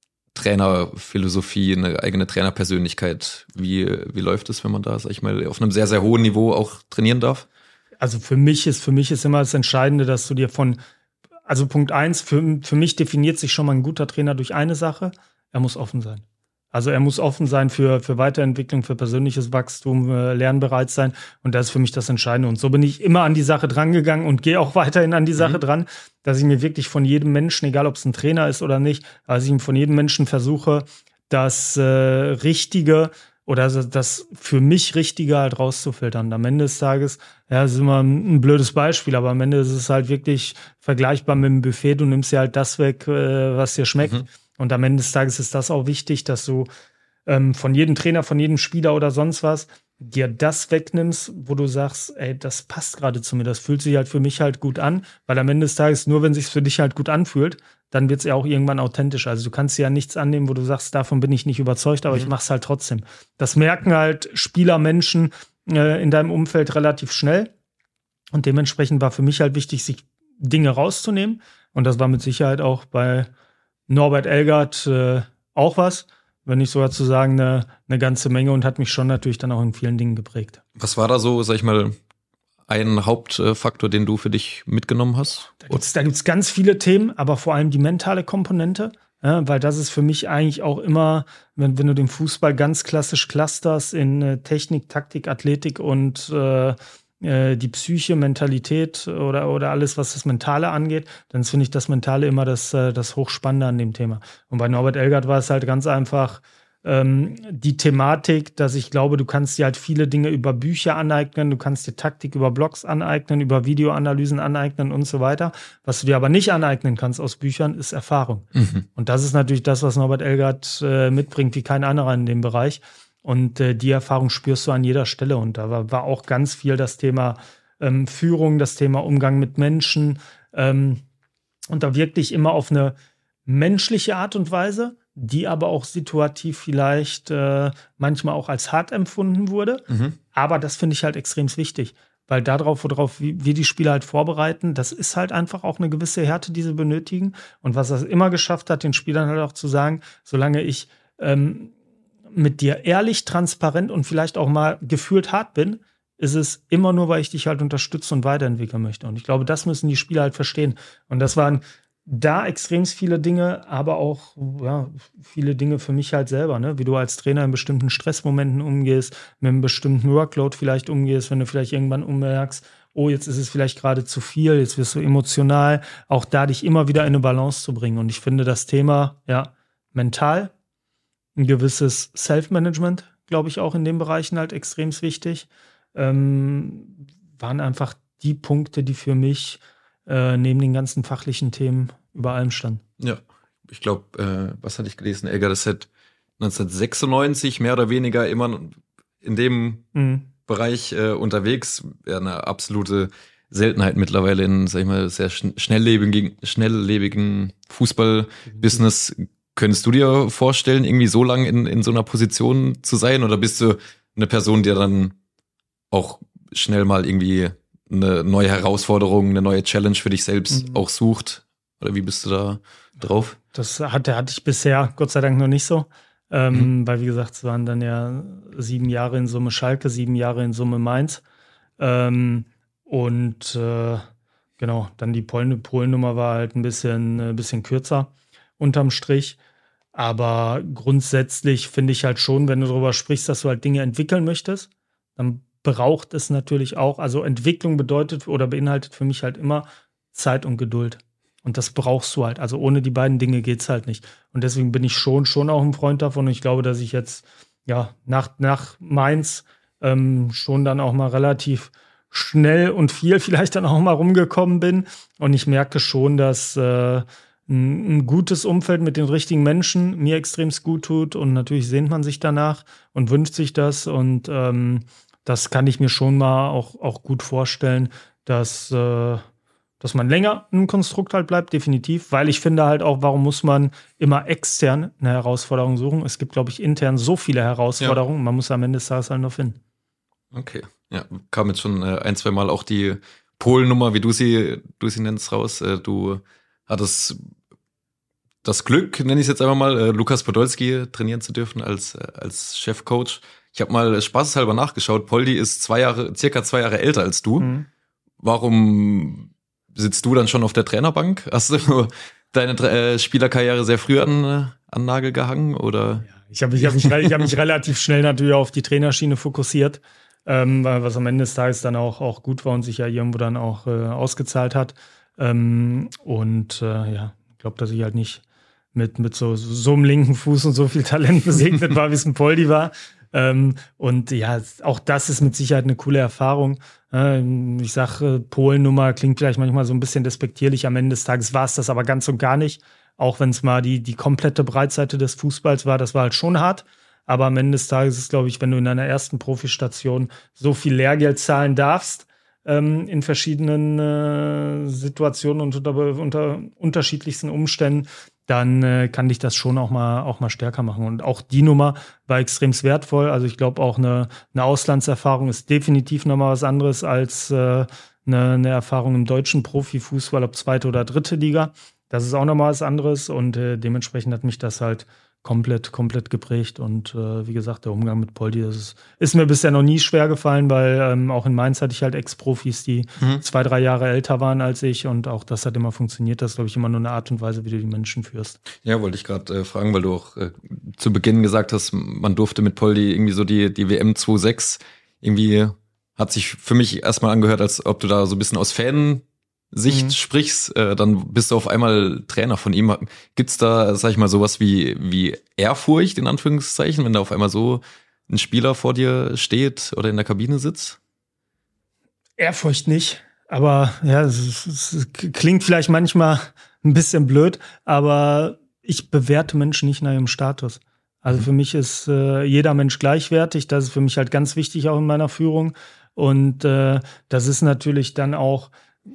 Trainerphilosophie, eine eigene Trainerpersönlichkeit. Wie, wie läuft es, wenn man da, sag ich mal, auf einem sehr, sehr hohen Niveau auch trainieren darf? Also für mich ist, für mich ist immer das Entscheidende, dass du dir von, also Punkt eins, für, für mich definiert sich schon mal ein guter Trainer durch eine Sache, er muss offen sein. Also er muss offen sein für, für Weiterentwicklung, für persönliches Wachstum, äh, lernbereit sein. Und das ist für mich das Entscheidende. Und so bin ich immer an die Sache drangegangen und gehe auch weiterhin an die Sache mhm. dran, dass ich mir wirklich von jedem Menschen, egal ob es ein Trainer ist oder nicht, also ich von jedem Menschen versuche, das äh, Richtige oder das für mich Richtige halt rauszufiltern. Am Ende des Tages, ja, das ist immer ein blödes Beispiel, aber am Ende ist es halt wirklich vergleichbar mit dem Buffet. Du nimmst dir halt das weg, äh, was dir schmeckt. Mhm. Und am Ende des Tages ist das auch wichtig, dass du ähm, von jedem Trainer, von jedem Spieler oder sonst was dir das wegnimmst, wo du sagst, ey, das passt gerade zu mir, das fühlt sich halt für mich halt gut an, weil am Ende des Tages, nur wenn es sich für dich halt gut anfühlt, dann wird es ja auch irgendwann authentisch. Also du kannst dir ja nichts annehmen, wo du sagst, davon bin ich nicht überzeugt, aber mhm. ich mach's halt trotzdem. Das merken halt Spieler, Menschen äh, in deinem Umfeld relativ schnell und dementsprechend war für mich halt wichtig, sich Dinge rauszunehmen und das war mit Sicherheit auch bei Norbert Elgert äh, auch was, wenn nicht sogar zu sagen, eine, eine ganze Menge und hat mich schon natürlich dann auch in vielen Dingen geprägt. Was war da so, sag ich mal, ein Hauptfaktor, den du für dich mitgenommen hast? Da gibt's, da gibt's ganz viele Themen, aber vor allem die mentale Komponente. Ja, weil das ist für mich eigentlich auch immer, wenn, wenn du den Fußball ganz klassisch clusterst in äh, Technik, Taktik, Athletik und äh, äh, die Psyche, Mentalität oder, oder alles, was das Mentale angeht, dann finde ich das Mentale immer das, äh, das Hochspannende an dem Thema. Und bei Norbert Elgert war es halt ganz einfach ähm, die Thematik, dass ich glaube, du kannst dir halt viele Dinge über Bücher aneignen, du kannst dir Taktik über Blogs aneignen, über Videoanalysen aneignen und so weiter. Was du dir aber nicht aneignen kannst aus Büchern, ist Erfahrung. Mhm. Und das ist natürlich das, was Norbert Elgert äh, mitbringt, wie kein anderer in dem Bereich. Und äh, die Erfahrung spürst du an jeder Stelle. Und da war, war auch ganz viel das Thema ähm, Führung, das Thema Umgang mit Menschen. Ähm, und da wirklich immer auf eine menschliche Art und Weise, die aber auch situativ vielleicht äh, manchmal auch als hart empfunden wurde. Mhm. Aber das finde ich halt extrem wichtig. Weil darauf, worauf wir die Spieler halt vorbereiten, das ist halt einfach auch eine gewisse Härte, die sie benötigen. Und was er immer geschafft hat, den Spielern halt auch zu sagen, solange ich ähm, mit dir ehrlich, transparent und vielleicht auch mal gefühlt hart bin, ist es immer nur, weil ich dich halt unterstützen und weiterentwickeln möchte. Und ich glaube, das müssen die Spieler halt verstehen. Und das waren da extrem viele Dinge, aber auch ja, viele Dinge für mich halt selber, ne? Wie du als Trainer in bestimmten Stressmomenten umgehst, mit einem bestimmten Workload vielleicht umgehst, wenn du vielleicht irgendwann ummerkst, oh, jetzt ist es vielleicht gerade zu viel, jetzt wirst du emotional, auch da dich immer wieder in eine Balance zu bringen. Und ich finde das Thema, ja, mental, ein gewisses Self-Management, glaube ich, auch in den Bereichen halt extrem wichtig, ähm, waren einfach die Punkte, die für mich äh, neben den ganzen fachlichen Themen über allem standen. Ja, ich glaube, äh, was hatte ich gelesen? Elgert ist seit neunzehnhundertsechsundneunzig mehr oder weniger immer in dem mhm. Bereich äh, unterwegs. Ja, eine absolute Seltenheit mittlerweile in, sag ich mal, sehr schn- schnelllebigen, schnelllebigen Fußball-Business. Mhm. Könntest du dir vorstellen, irgendwie so lange in, in so einer Position zu sein? Oder bist du eine Person, die dann auch schnell mal irgendwie eine neue Herausforderung, eine neue Challenge für dich selbst mhm. auch sucht? Oder wie bist du da drauf? Das hatte, hatte ich bisher Gott sei Dank noch nicht so. Ähm, mhm. Weil, wie gesagt, es waren dann ja sieben Jahre in Summe Schalke, sieben Jahre in Summe Mainz. Ähm, und äh, genau, dann die Polen- Polen-Nummer war halt ein bisschen, ein bisschen kürzer unterm Strich. Aber grundsätzlich finde ich halt schon, wenn du darüber sprichst, dass du halt Dinge entwickeln möchtest, dann braucht es natürlich auch, also Entwicklung bedeutet oder beinhaltet für mich halt immer Zeit und Geduld. Und das brauchst du halt. Also ohne die beiden Dinge geht's halt nicht. Und deswegen bin ich schon, schon auch ein Freund davon. Und ich glaube, dass ich jetzt, ja, nach, nach Mainz ähm, schon dann auch mal relativ schnell und viel vielleicht dann auch mal rumgekommen bin. Und ich merke schon, dass äh, ein, ein gutes Umfeld mit den richtigen Menschen mir extremst gut tut. Und natürlich sehnt man sich danach und wünscht sich das. Und ähm, das kann ich mir schon mal auch, auch gut vorstellen, dass, äh, dass man länger in einem Konstrukt halt bleibt, definitiv. Weil ich finde halt auch, warum muss man immer extern eine Herausforderung suchen? Es gibt, glaube ich, intern so viele Herausforderungen. Ja. Man muss am Ende des Tages halt noch finden. Okay, ja, kam jetzt schon äh, ein, zwei Mal auch die Polen-Nummer, wie du sie, du sie nennst, raus. Äh, du hattest das Glück, nenne ich es jetzt einfach mal, äh, Lukas Podolski trainieren zu dürfen als, äh, als Chefcoach. Ich habe mal spaßeshalber nachgeschaut. Poldi ist zwei Jahre, circa zwei Jahre älter als du. Mhm. Warum sitzt du dann schon auf der Trainerbank? Hast du deine äh, Spielerkarriere sehr früh an, äh, an Nagel gehangen? Oder? Ja, ich habe ich hab mich, ich hab mich relativ schnell natürlich auf die Trainerschiene fokussiert, ähm, was am Ende des Tages dann auch, auch gut war und sich ja irgendwo dann auch äh, ausgezahlt hat. Ähm, und äh, ja, ich glaube, dass ich halt nicht mit, mit so, so einem linken Fuß und so viel Talent gesegnet war, wie es ein Poldi war. Ähm, und ja, auch das ist mit Sicherheit eine coole Erfahrung. Ähm, ich sage, Polen-Nummer klingt vielleicht manchmal so ein bisschen despektierlich. Am Ende des Tages war es das aber ganz und gar nicht. Auch wenn es mal die, die komplette Breitseite des Fußballs war, das war halt schon hart. Aber am Ende des Tages ist, glaube ich, wenn du in deiner ersten Profistation so viel Lehrgeld zahlen darfst, ähm, in verschiedenen äh, Situationen und unter, unter unterschiedlichsten Umständen, dann äh, kann dich das schon auch mal auch mal stärker machen. Und auch die Nummer war extrem wertvoll. Also ich glaube auch eine, eine Auslandserfahrung ist definitiv nochmal was anderes als äh, eine, eine Erfahrung im deutschen Profifußball, ob zweite oder dritte Liga. Das ist auch nochmal was anderes und äh, dementsprechend hat mich das halt komplett, komplett geprägt. Und äh, wie gesagt, der Umgang mit Poldi, das ist, ist mir bisher noch nie schwer gefallen, weil ähm, auch in Mainz hatte ich halt Ex-Profis, die mhm. zwei, drei Jahre älter waren als ich. Und auch das hat immer funktioniert. Das ist, glaube ich, immer nur eine Art und Weise, wie du die Menschen führst. Ja, wollte ich gerade äh, fragen, weil du auch äh, zu Beginn gesagt hast, man durfte mit Poldi irgendwie so die, die W M zwei sechs irgendwie, hat sich für mich erstmal angehört, als ob du da so ein bisschen aus Fan Sicht mhm. sprichst, äh, dann bist du auf einmal Trainer von ihm. Gibt's da, sag ich mal, sowas wie, wie Ehrfurcht, in Anführungszeichen, wenn da auf einmal so ein Spieler vor dir steht oder in der Kabine sitzt? Ehrfurcht nicht, aber ja, es, es klingt vielleicht manchmal ein bisschen blöd, aber ich bewerte Menschen nicht nach ihrem Status. Also mhm. für mich ist äh, jeder Mensch gleichwertig, das ist für mich halt ganz wichtig auch in meiner Führung und äh, das ist natürlich dann auch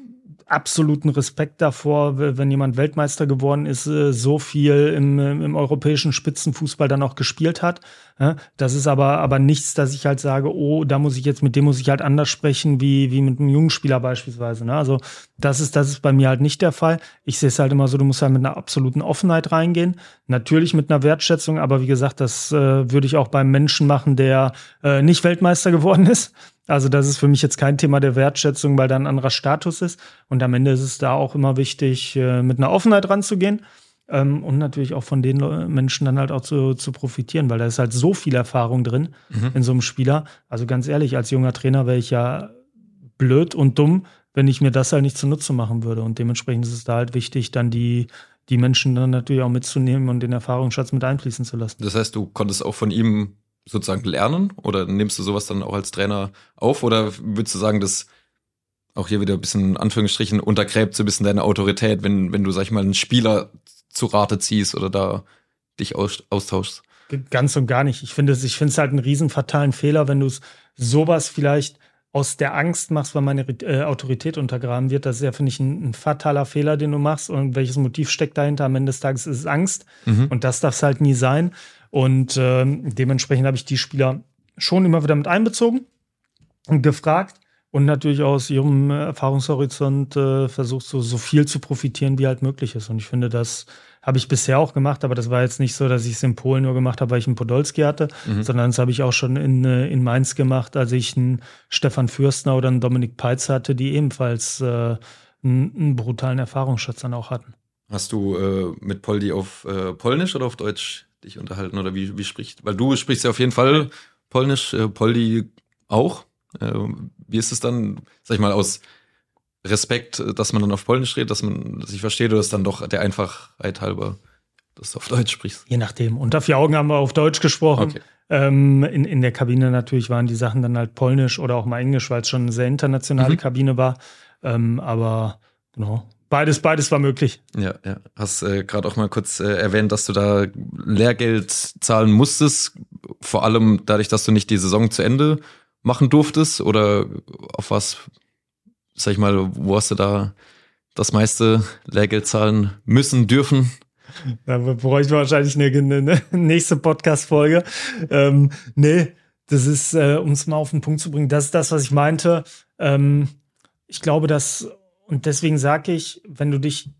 absoluten Respekt davor, wenn jemand Weltmeister geworden ist, so viel im, im europäischen Spitzenfußball dann auch gespielt hat. Das ist aber, aber nichts, dass ich halt sage, oh, da muss ich jetzt, mit dem muss ich halt anders sprechen, wie, wie mit einem jungen Spieler beispielsweise. Also das ist, das ist bei mir halt nicht der Fall. Ich sehe es halt immer so, du musst halt mit einer absoluten Offenheit reingehen. Natürlich mit einer Wertschätzung, aber wie gesagt, das äh, würde ich auch beim Menschen machen, der äh, nicht Weltmeister geworden ist. Also das ist für mich jetzt kein Thema der Wertschätzung, weil da ein anderer Status ist. Und am Ende ist es da auch immer wichtig, mit einer Offenheit ranzugehen und natürlich auch von den Menschen dann halt auch zu, zu profitieren, weil da ist halt so viel Erfahrung drin mhm. in so einem Spieler. Also ganz ehrlich, als junger Trainer wäre ich ja blöd und dumm, wenn ich mir das halt nicht zunutze machen würde. Und dementsprechend ist es da halt wichtig, dann die, die Menschen dann natürlich auch mitzunehmen und den Erfahrungsschatz mit einfließen zu lassen. Das heißt, du konntest auch von ihm sozusagen lernen oder nimmst du sowas dann auch als Trainer auf oder würdest du sagen, dass auch hier wieder ein bisschen in Anführungsstrichen untergräbt so ein bisschen deine Autorität, wenn, wenn du, sag ich mal, einen Spieler zu Rate ziehst oder da dich aus, austauschst? Ganz und gar nicht. Ich finde es, ich finde es halt einen riesen fatalen Fehler, wenn du es sowas vielleicht aus der Angst machst, weil meine äh, Autorität untergraben wird. Das ist ja, finde ich, ein, ein fataler Fehler, den du machst. Und welches Motiv steckt dahinter? Am Ende des Tages ist es Angst. Mhm. Und das darf es halt nie sein. Und ähm, dementsprechend habe ich die Spieler schon immer wieder mit einbezogen und gefragt und natürlich aus ihrem Erfahrungshorizont äh, versucht, so, so viel zu profitieren, wie halt möglich ist. Und ich finde, das habe ich bisher auch gemacht, aber das war jetzt nicht so, dass ich es in Polen nur gemacht habe, weil ich einen Podolski hatte, mhm. sondern das habe ich auch schon in, in Mainz gemacht, als ich einen Stefan Fürstner oder einen Dominik Peitz hatte, die ebenfalls äh, einen, einen brutalen Erfahrungsschatz dann auch hatten. Hast du äh, mit Poldi auf äh, Polnisch oder auf Deutsch dich unterhalten oder wie, wie spricht? Weil du sprichst ja auf jeden Fall Polnisch, äh, Poldi auch. Äh, wie ist es dann, sag ich mal, aus Respekt, dass man dann auf Polnisch redet, dass man sich versteht, oder ist dann doch der Einfachheit halber, dass du auf Deutsch sprichst? Je nachdem. Unter vier Augen haben wir auf Deutsch gesprochen. Okay. Ähm, in, in der Kabine natürlich waren die Sachen dann halt Polnisch oder auch mal Englisch, weil es schon eine sehr internationale mhm. Kabine war. Ähm, aber genau. Beides, beides war möglich. Ja, ja. Hast äh, gerade auch mal kurz äh, erwähnt, dass du da Lehrgeld zahlen musstest, vor allem dadurch, dass du nicht die Saison zu Ende machen durftest, oder auf was, sag ich mal, wo hast du da das meiste Lehrgeld zahlen müssen, dürfen? Da bräuchten wir wahrscheinlich eine, eine nächste Podcast-Folge. Ähm, nee, das ist, äh, um es mal auf den Punkt zu bringen, das ist das, was ich meinte. Ähm, ich glaube, dass Und deswegen sage ich, wenn du dich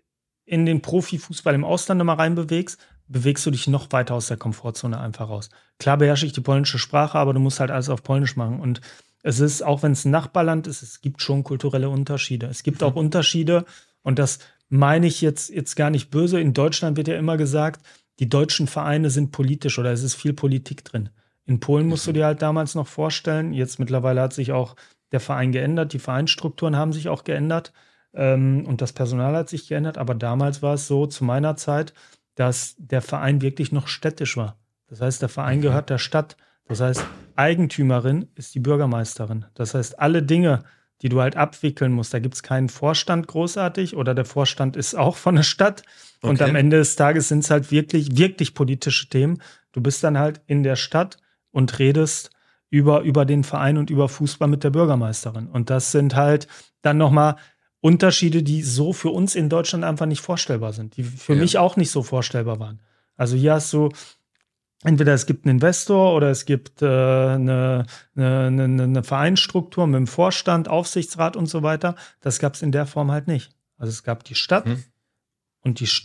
in den Profifußball im Ausland mal reinbewegst, bewegst du dich noch weiter aus der Komfortzone einfach raus. Klar beherrsche ich die polnische Sprache, aber du musst halt alles auf Polnisch machen. Und es ist, auch wenn es ein Nachbarland ist, es gibt schon kulturelle Unterschiede. Es gibt auch Unterschiede, und das meine ich jetzt, jetzt gar nicht böse. In Deutschland wird ja immer gesagt, die deutschen Vereine sind politisch oder es ist viel Politik drin. In Polen musst du dir halt damals noch vorstellen, jetzt mittlerweile hat sich auch der Verein geändert, die Vereinsstrukturen haben sich auch geändert ähm, und das Personal hat sich geändert, aber damals war es so, zu meiner Zeit, dass der Verein wirklich noch städtisch war. Das heißt, der Verein okay. gehört der Stadt. Das heißt, Eigentümerin ist die Bürgermeisterin. Das heißt, alle Dinge, die du halt abwickeln musst, da gibt es keinen Vorstand großartig oder der Vorstand ist auch von der Stadt. Okay. Und am Ende des Tages sind es halt wirklich, wirklich politische Themen. Du bist dann halt in der Stadt und redest über, über den Verein und über Fußball mit der Bürgermeisterin. Und das sind halt dann nochmal Unterschiede, die so für uns in Deutschland einfach nicht vorstellbar sind, die für ja. mich auch nicht so vorstellbar waren. Also hier hast du, entweder es gibt einen Investor oder es gibt äh, eine, eine, eine, eine Vereinsstruktur mit dem Vorstand, Aufsichtsrat und so weiter. Das gab es in der Form halt nicht. Also es gab die Stadt hm. und die Stadt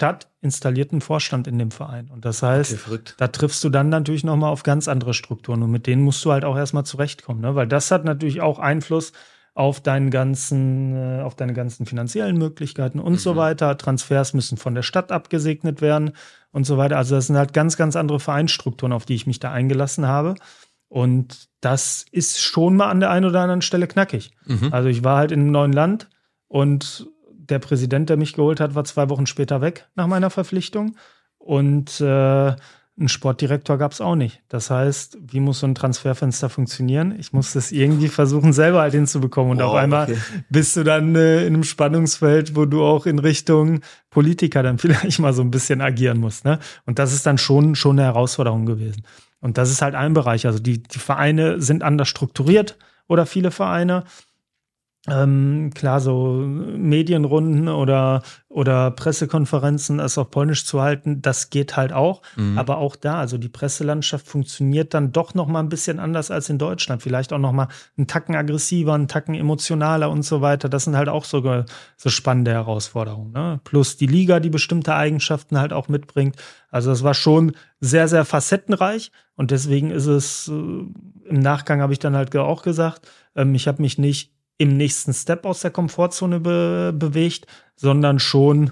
installierten Vorstand in dem Verein. Und das heißt, Okay, verrückt. da triffst du dann natürlich nochmal auf ganz andere Strukturen. Und mit denen musst du halt auch erstmal zurechtkommen, ne? Weil das hat natürlich auch Einfluss auf deinen ganzen, äh, auf deine ganzen finanziellen Möglichkeiten und Mhm. so weiter. Transfers müssen von der Stadt abgesegnet werden und so weiter. Also das sind halt ganz, ganz andere Vereinsstrukturen, auf die ich mich da eingelassen habe. Und das ist schon mal an der einen oder anderen Stelle knackig. Mhm. Also ich war halt in einem neuen Land und der Präsident, der mich geholt hat, war zwei Wochen später weg nach meiner Verpflichtung. Und äh, einen Sportdirektor gab es auch nicht. Das heißt, wie muss so ein Transferfenster funktionieren? Ich muss das irgendwie versuchen, selber halt hinzubekommen. Und Wow, auf einmal okay. bist du dann äh, in einem Spannungsfeld, wo du auch in Richtung Politiker dann vielleicht mal so ein bisschen agieren musst. Ne? Und das ist dann schon, schon eine Herausforderung gewesen. Und das ist halt ein Bereich. Also die, die Vereine sind anders strukturiert oder viele Vereine. Ähm, klar, so Medienrunden oder, oder Pressekonferenzen, das auf Polnisch zu halten, das geht halt auch. Mhm. Aber auch da, also die Presselandschaft funktioniert dann doch noch mal ein bisschen anders als in Deutschland. Vielleicht auch noch mal einen Tacken aggressiver, einen Tacken emotionaler und so weiter. Das sind halt auch so, so spannende Herausforderungen. Ne? Plus die Liga, die bestimmte Eigenschaften halt auch mitbringt. Also das war schon sehr, sehr facettenreich. Und deswegen ist es, äh, im Nachgang habe ich dann halt auch gesagt, ähm, ich habe mich nicht im nächsten Step aus der Komfortzone be- bewegt, sondern schon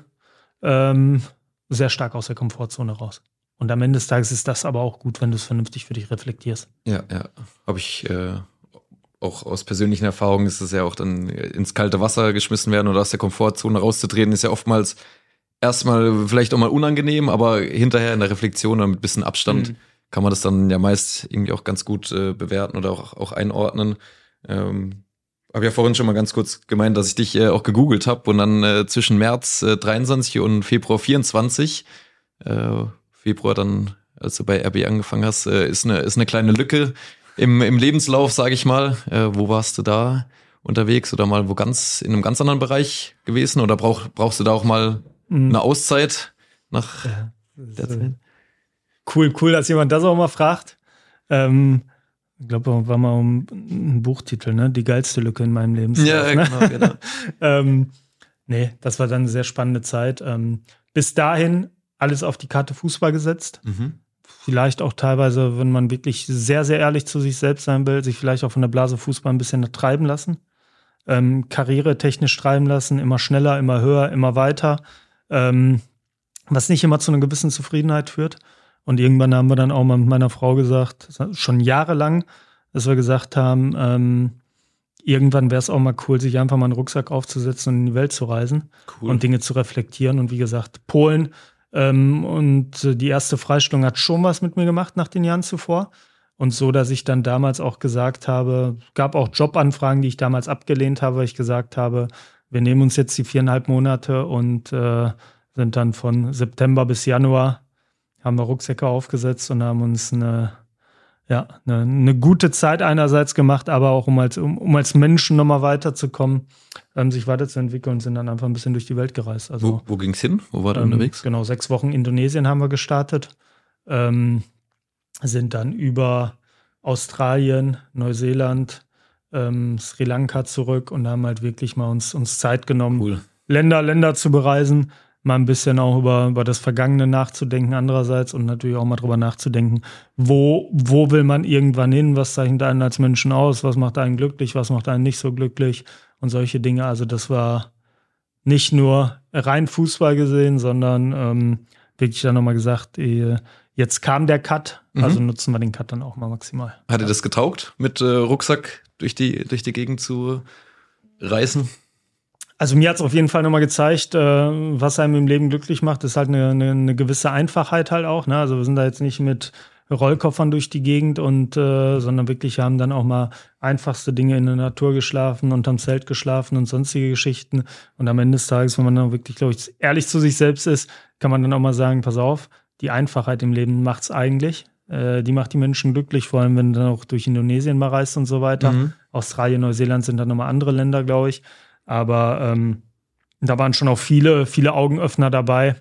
ähm, sehr stark aus der Komfortzone raus. Und am Ende des Tages ist das aber auch gut, wenn du es vernünftig für dich reflektierst. Ja, ja. Habe ich äh, auch aus persönlichen Erfahrungen, ist es ja auch dann ins kalte Wasser geschmissen werden oder aus der Komfortzone rauszutreten, ist ja oftmals erstmal vielleicht auch mal unangenehm, aber hinterher in der Reflexion oder mit ein bisschen Abstand Mhm. kann man das dann ja meist irgendwie auch ganz gut äh, bewerten oder auch, auch einordnen. Ähm, habe ja vorhin schon mal ganz kurz gemeint, dass ich dich äh, auch gegoogelt habe und dann äh, zwischen März äh, dreiundzwanzig und Februar vierundzwanzig, äh, Februar dann, als du bei R B angefangen hast, äh, ist eine ist eine kleine Lücke im im Lebenslauf, sage ich mal. Äh, wo warst du da unterwegs oder mal wo ganz in einem ganz anderen Bereich gewesen oder brauch, brauchst du da auch mal Mhm. eine Auszeit nach Ja, der das ist, Zeit? äh, cool, cool, dass jemand das auch mal fragt. Ähm, ich glaube, war mal um ein Buchtitel, ne? Die geilste Lücke in meinem Lebenslauf. Ja, ne? genau, genau. ähm, nee, das war dann eine sehr spannende Zeit. Ähm, bis dahin alles auf die Karte Fußball gesetzt. Mhm. Vielleicht auch teilweise, wenn man wirklich sehr, sehr ehrlich zu sich selbst sein will, sich vielleicht auch von der Blase Fußball ein bisschen treiben lassen. Ähm, Karriere technisch treiben lassen, immer schneller, immer höher, immer weiter. Ähm, was nicht immer zu einer gewissen Zufriedenheit führt. Und irgendwann haben wir dann auch mal mit meiner Frau gesagt, schon jahrelang, dass wir gesagt haben, ähm, irgendwann wäre es auch mal cool, sich einfach mal einen Rucksack aufzusetzen und in die Welt zu reisen Cool. und Dinge zu reflektieren. Und wie gesagt, Polen ähm, und äh, die erste Freistellung hat schon was mit mir gemacht nach den Jahren zuvor. Und so, dass ich dann damals auch gesagt habe, gab auch Jobanfragen, die ich damals abgelehnt habe, weil ich gesagt habe, wir nehmen uns jetzt die viereinhalb Monate und äh, sind dann von September bis Januar, haben wir Rucksäcke aufgesetzt und haben uns eine, ja, eine, eine gute Zeit einerseits gemacht, aber auch um als, um, um als Menschen nochmal weiterzukommen, ähm, sich weiterzuentwickeln und sind dann einfach ein bisschen durch die Welt gereist. Also, Wo, wo ging's hin? Wo war du ähm, unterwegs? Genau, sechs Wochen Indonesien haben wir gestartet, ähm, sind dann über Australien, Neuseeland, ähm, Sri Lanka zurück und haben halt wirklich mal uns, uns Zeit genommen, Cool. Länder, Länder zu bereisen, mal ein bisschen auch über, über das Vergangene nachzudenken andererseits und natürlich auch mal drüber nachzudenken, wo, wo will man irgendwann hin, was zeichnet einen als Menschen aus, was macht einen glücklich, was macht einen nicht so glücklich und solche Dinge. Also das war nicht nur rein Fußball gesehen, sondern ähm, wirklich dann nochmal gesagt, eh, jetzt kam der Cut, also Mhm. nutzen wir den Cut dann auch mal maximal. Hat dir das getaugt, mit äh, Rucksack durch die, durch die Gegend zu reisen? Also mir hat es auf jeden Fall nochmal gezeigt, äh, was einem im Leben glücklich macht, ist halt eine, eine, eine gewisse Einfachheit halt auch. Ne? Also wir sind da jetzt nicht mit Rollkoffern durch die Gegend und äh, sondern wirklich haben dann auch mal einfachste Dinge in der Natur geschlafen, unterm Zelt geschlafen und sonstige Geschichten. Und am Ende des Tages, wenn man dann wirklich, glaube ich, ehrlich zu sich selbst ist, kann man dann auch mal sagen, pass auf, die Einfachheit im Leben macht's eigentlich. Äh, die macht die Menschen glücklich, vor allem wenn du dann auch durch Indonesien mal reist und so weiter. Mhm. Australien, Neuseeland sind dann nochmal andere Länder, glaube ich. Aber ähm, da waren schon auch viele, viele Augenöffner dabei,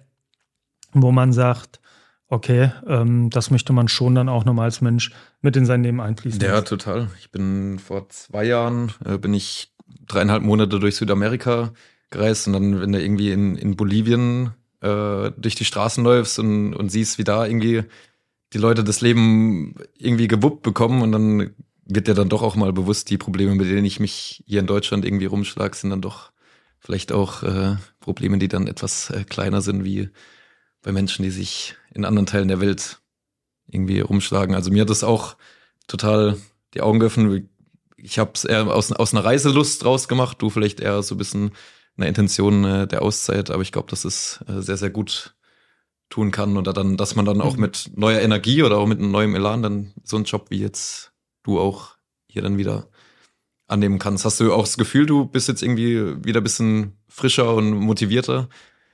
wo man sagt, okay, ähm, das möchte man schon dann auch nochmal als Mensch mit in sein Leben einfließen Ja, lassen. total. Ich bin vor zwei Jahren, äh, bin ich dreieinhalb Monate durch Südamerika gereist und dann, wenn du irgendwie in, in Bolivien äh, durch die Straßen läufst und, und siehst, wie da irgendwie die Leute das Leben irgendwie gewuppt bekommen und dann wird dir dann doch auch mal bewusst, die Probleme, mit denen ich mich hier in Deutschland irgendwie rumschlag, sind dann doch vielleicht auch äh, Probleme, die dann etwas äh, kleiner sind, wie bei Menschen, die sich in anderen Teilen der Welt irgendwie rumschlagen. Also mir hat das auch total die Augen geöffnet. Ich habe es eher aus, aus einer Reiselust rausgemacht, du vielleicht eher so ein bisschen eine Intention äh, der Auszeit, aber ich glaube, dass es äh, sehr, sehr gut tun kann oder dann, dass man dann auch mit neuer Energie oder auch mit einem neuen Elan dann so einen Job wie jetzt du auch hier dann wieder annehmen kannst. Hast du auch das Gefühl, du bist jetzt irgendwie wieder ein bisschen frischer und motivierter?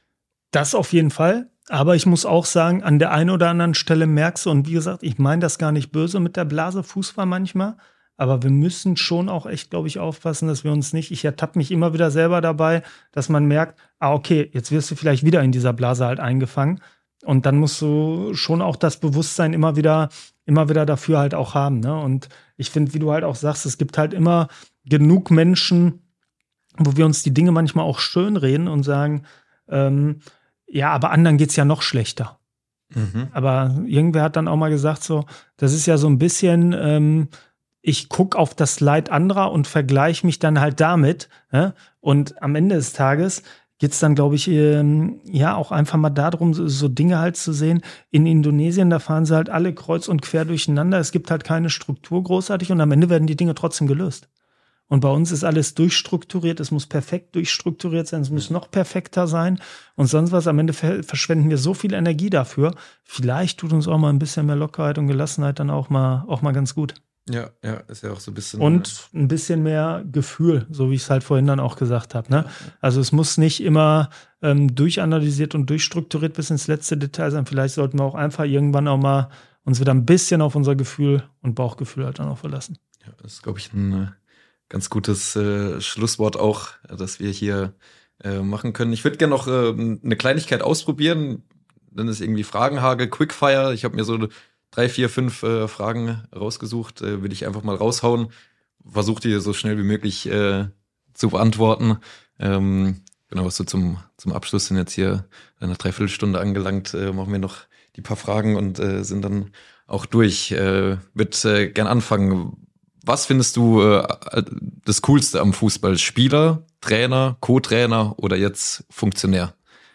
Das auf jeden Fall. Aber ich muss auch sagen, an der einen oder anderen Stelle merkst du, und wie gesagt, ich meine das gar nicht böse mit der Blase Fußball manchmal, aber wir müssen schon auch echt, glaube ich, aufpassen, dass wir uns nicht, ich ertappe mich immer wieder selber dabei, dass man merkt, ah, okay, jetzt wirst du vielleicht wieder in dieser Blase halt eingefangen. Und dann musst du schon auch das Bewusstsein immer wieder, immer wieder dafür halt auch haben, ne? Und ich finde, wie du halt auch sagst, es gibt halt immer genug Menschen, wo wir uns die Dinge manchmal auch schönreden und sagen, ähm, ja, aber anderen geht's ja noch schlechter. Mhm. Aber irgendwer hat dann auch mal gesagt, so, das ist ja so ein bisschen, ähm, ich gucke auf das Leid anderer und vergleiche mich dann halt damit. Ja? Und am Ende des Tages geht es dann, glaube ich, ähm, ja auch einfach mal darum, so, so Dinge halt zu sehen. In Indonesien, da fahren sie halt alle kreuz und quer durcheinander. Es gibt halt keine Struktur großartig und am Ende werden die Dinge trotzdem gelöst. Und bei uns ist alles durchstrukturiert. Es muss perfekt durchstrukturiert sein. Es muss noch perfekter sein. Und sonst was. Am Ende ver- verschwenden wir so viel Energie dafür. Vielleicht tut uns auch mal ein bisschen mehr Lockerheit und Gelassenheit dann auch mal, auch mal ganz gut. Ja, ja, ist ja auch so ein bisschen. Und ein bisschen mehr Gefühl, so wie ich es halt vorhin dann auch gesagt habe. Ne? Also es muss nicht immer ähm, durchanalysiert und durchstrukturiert bis ins letzte Detail sein. Vielleicht sollten wir auch einfach irgendwann auch mal uns wieder ein bisschen auf unser Gefühl und Bauchgefühl halt dann auch verlassen. Ja, das ist, glaube ich, ein äh, ganz gutes äh, Schlusswort auch, dass wir hier äh, machen können. Ich würde gerne noch äh, eine Kleinigkeit ausprobieren. Dann ist irgendwie Fragenhagel, Quickfire. Ich habe mir so drei, vier, fünf äh, Fragen rausgesucht, äh, will ich einfach mal raushauen. Versucht die so schnell wie möglich äh, zu beantworten. Ähm, genau, was so zum, zum Abschluss sind jetzt hier eine Dreiviertelstunde angelangt, äh, machen wir noch die paar Fragen und äh, sind dann auch durch. Äh, würd äh, gern anfangen. Was findest du äh, das Coolste am Fußball? Spieler, Trainer, Co-Trainer oder jetzt Funktionär?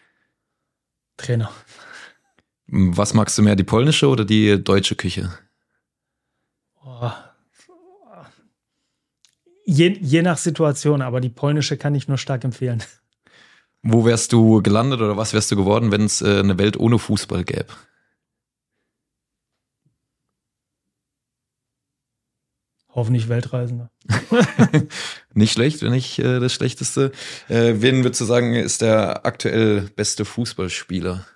Trainer. Was magst du mehr, die polnische oder die deutsche Küche? Oh. Je, je nach Situation, aber die polnische kann ich nur stark empfehlen. Wo wärst du gelandet oder was wärst du geworden, wenn es äh, eine Welt ohne Fußball gäbe? Hoffentlich Weltreisender. Nicht schlecht, wenn nicht äh, das Schlechteste. Äh, wen würdest du sagen, ist der aktuell beste Fußballspieler?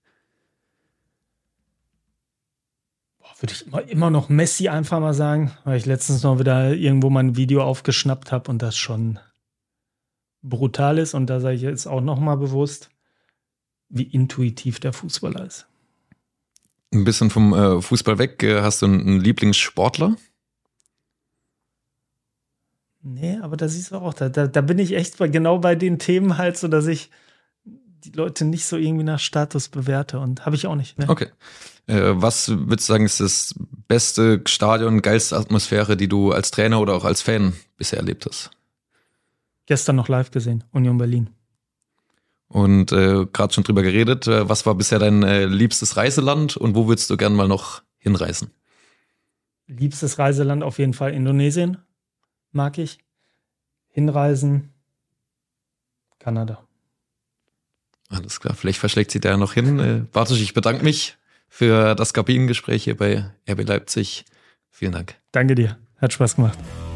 Würde ich immer, immer noch Messi einfach mal sagen, weil ich letztens noch wieder irgendwo mal ein Video aufgeschnappt habe und das schon brutal ist. Und da sage ich jetzt auch noch mal bewusst, wie intuitiv der Fußballer ist. Ein bisschen vom äh, Fußball weg. Äh, hast du einen, einen Lieblingssportler? Nee, aber da siehst du auch, da, da, da bin ich echt bei, genau bei den Themen halt so, dass ich die Leute nicht so irgendwie nach Status bewerte und habe ich auch nicht. Ne? Okay. Äh, was würdest du sagen, ist das beste Stadion, geilste Atmosphäre, die du als Trainer oder auch als Fan bisher erlebt hast? Gestern noch live gesehen, Union Berlin. Und äh, gerade schon drüber geredet, äh, was war bisher dein äh, liebstes Reiseland und wo würdest du gern mal noch hinreisen? Liebstes Reiseland auf jeden Fall Indonesien, mag ich. Hinreisen, Kanada. Alles klar, vielleicht verschlägt sie da noch hin. Äh, Bartosz, ich bedanke mich für das Kabinengespräch hier bei R B Leipzig. Vielen Dank. Danke dir, hat Spaß gemacht.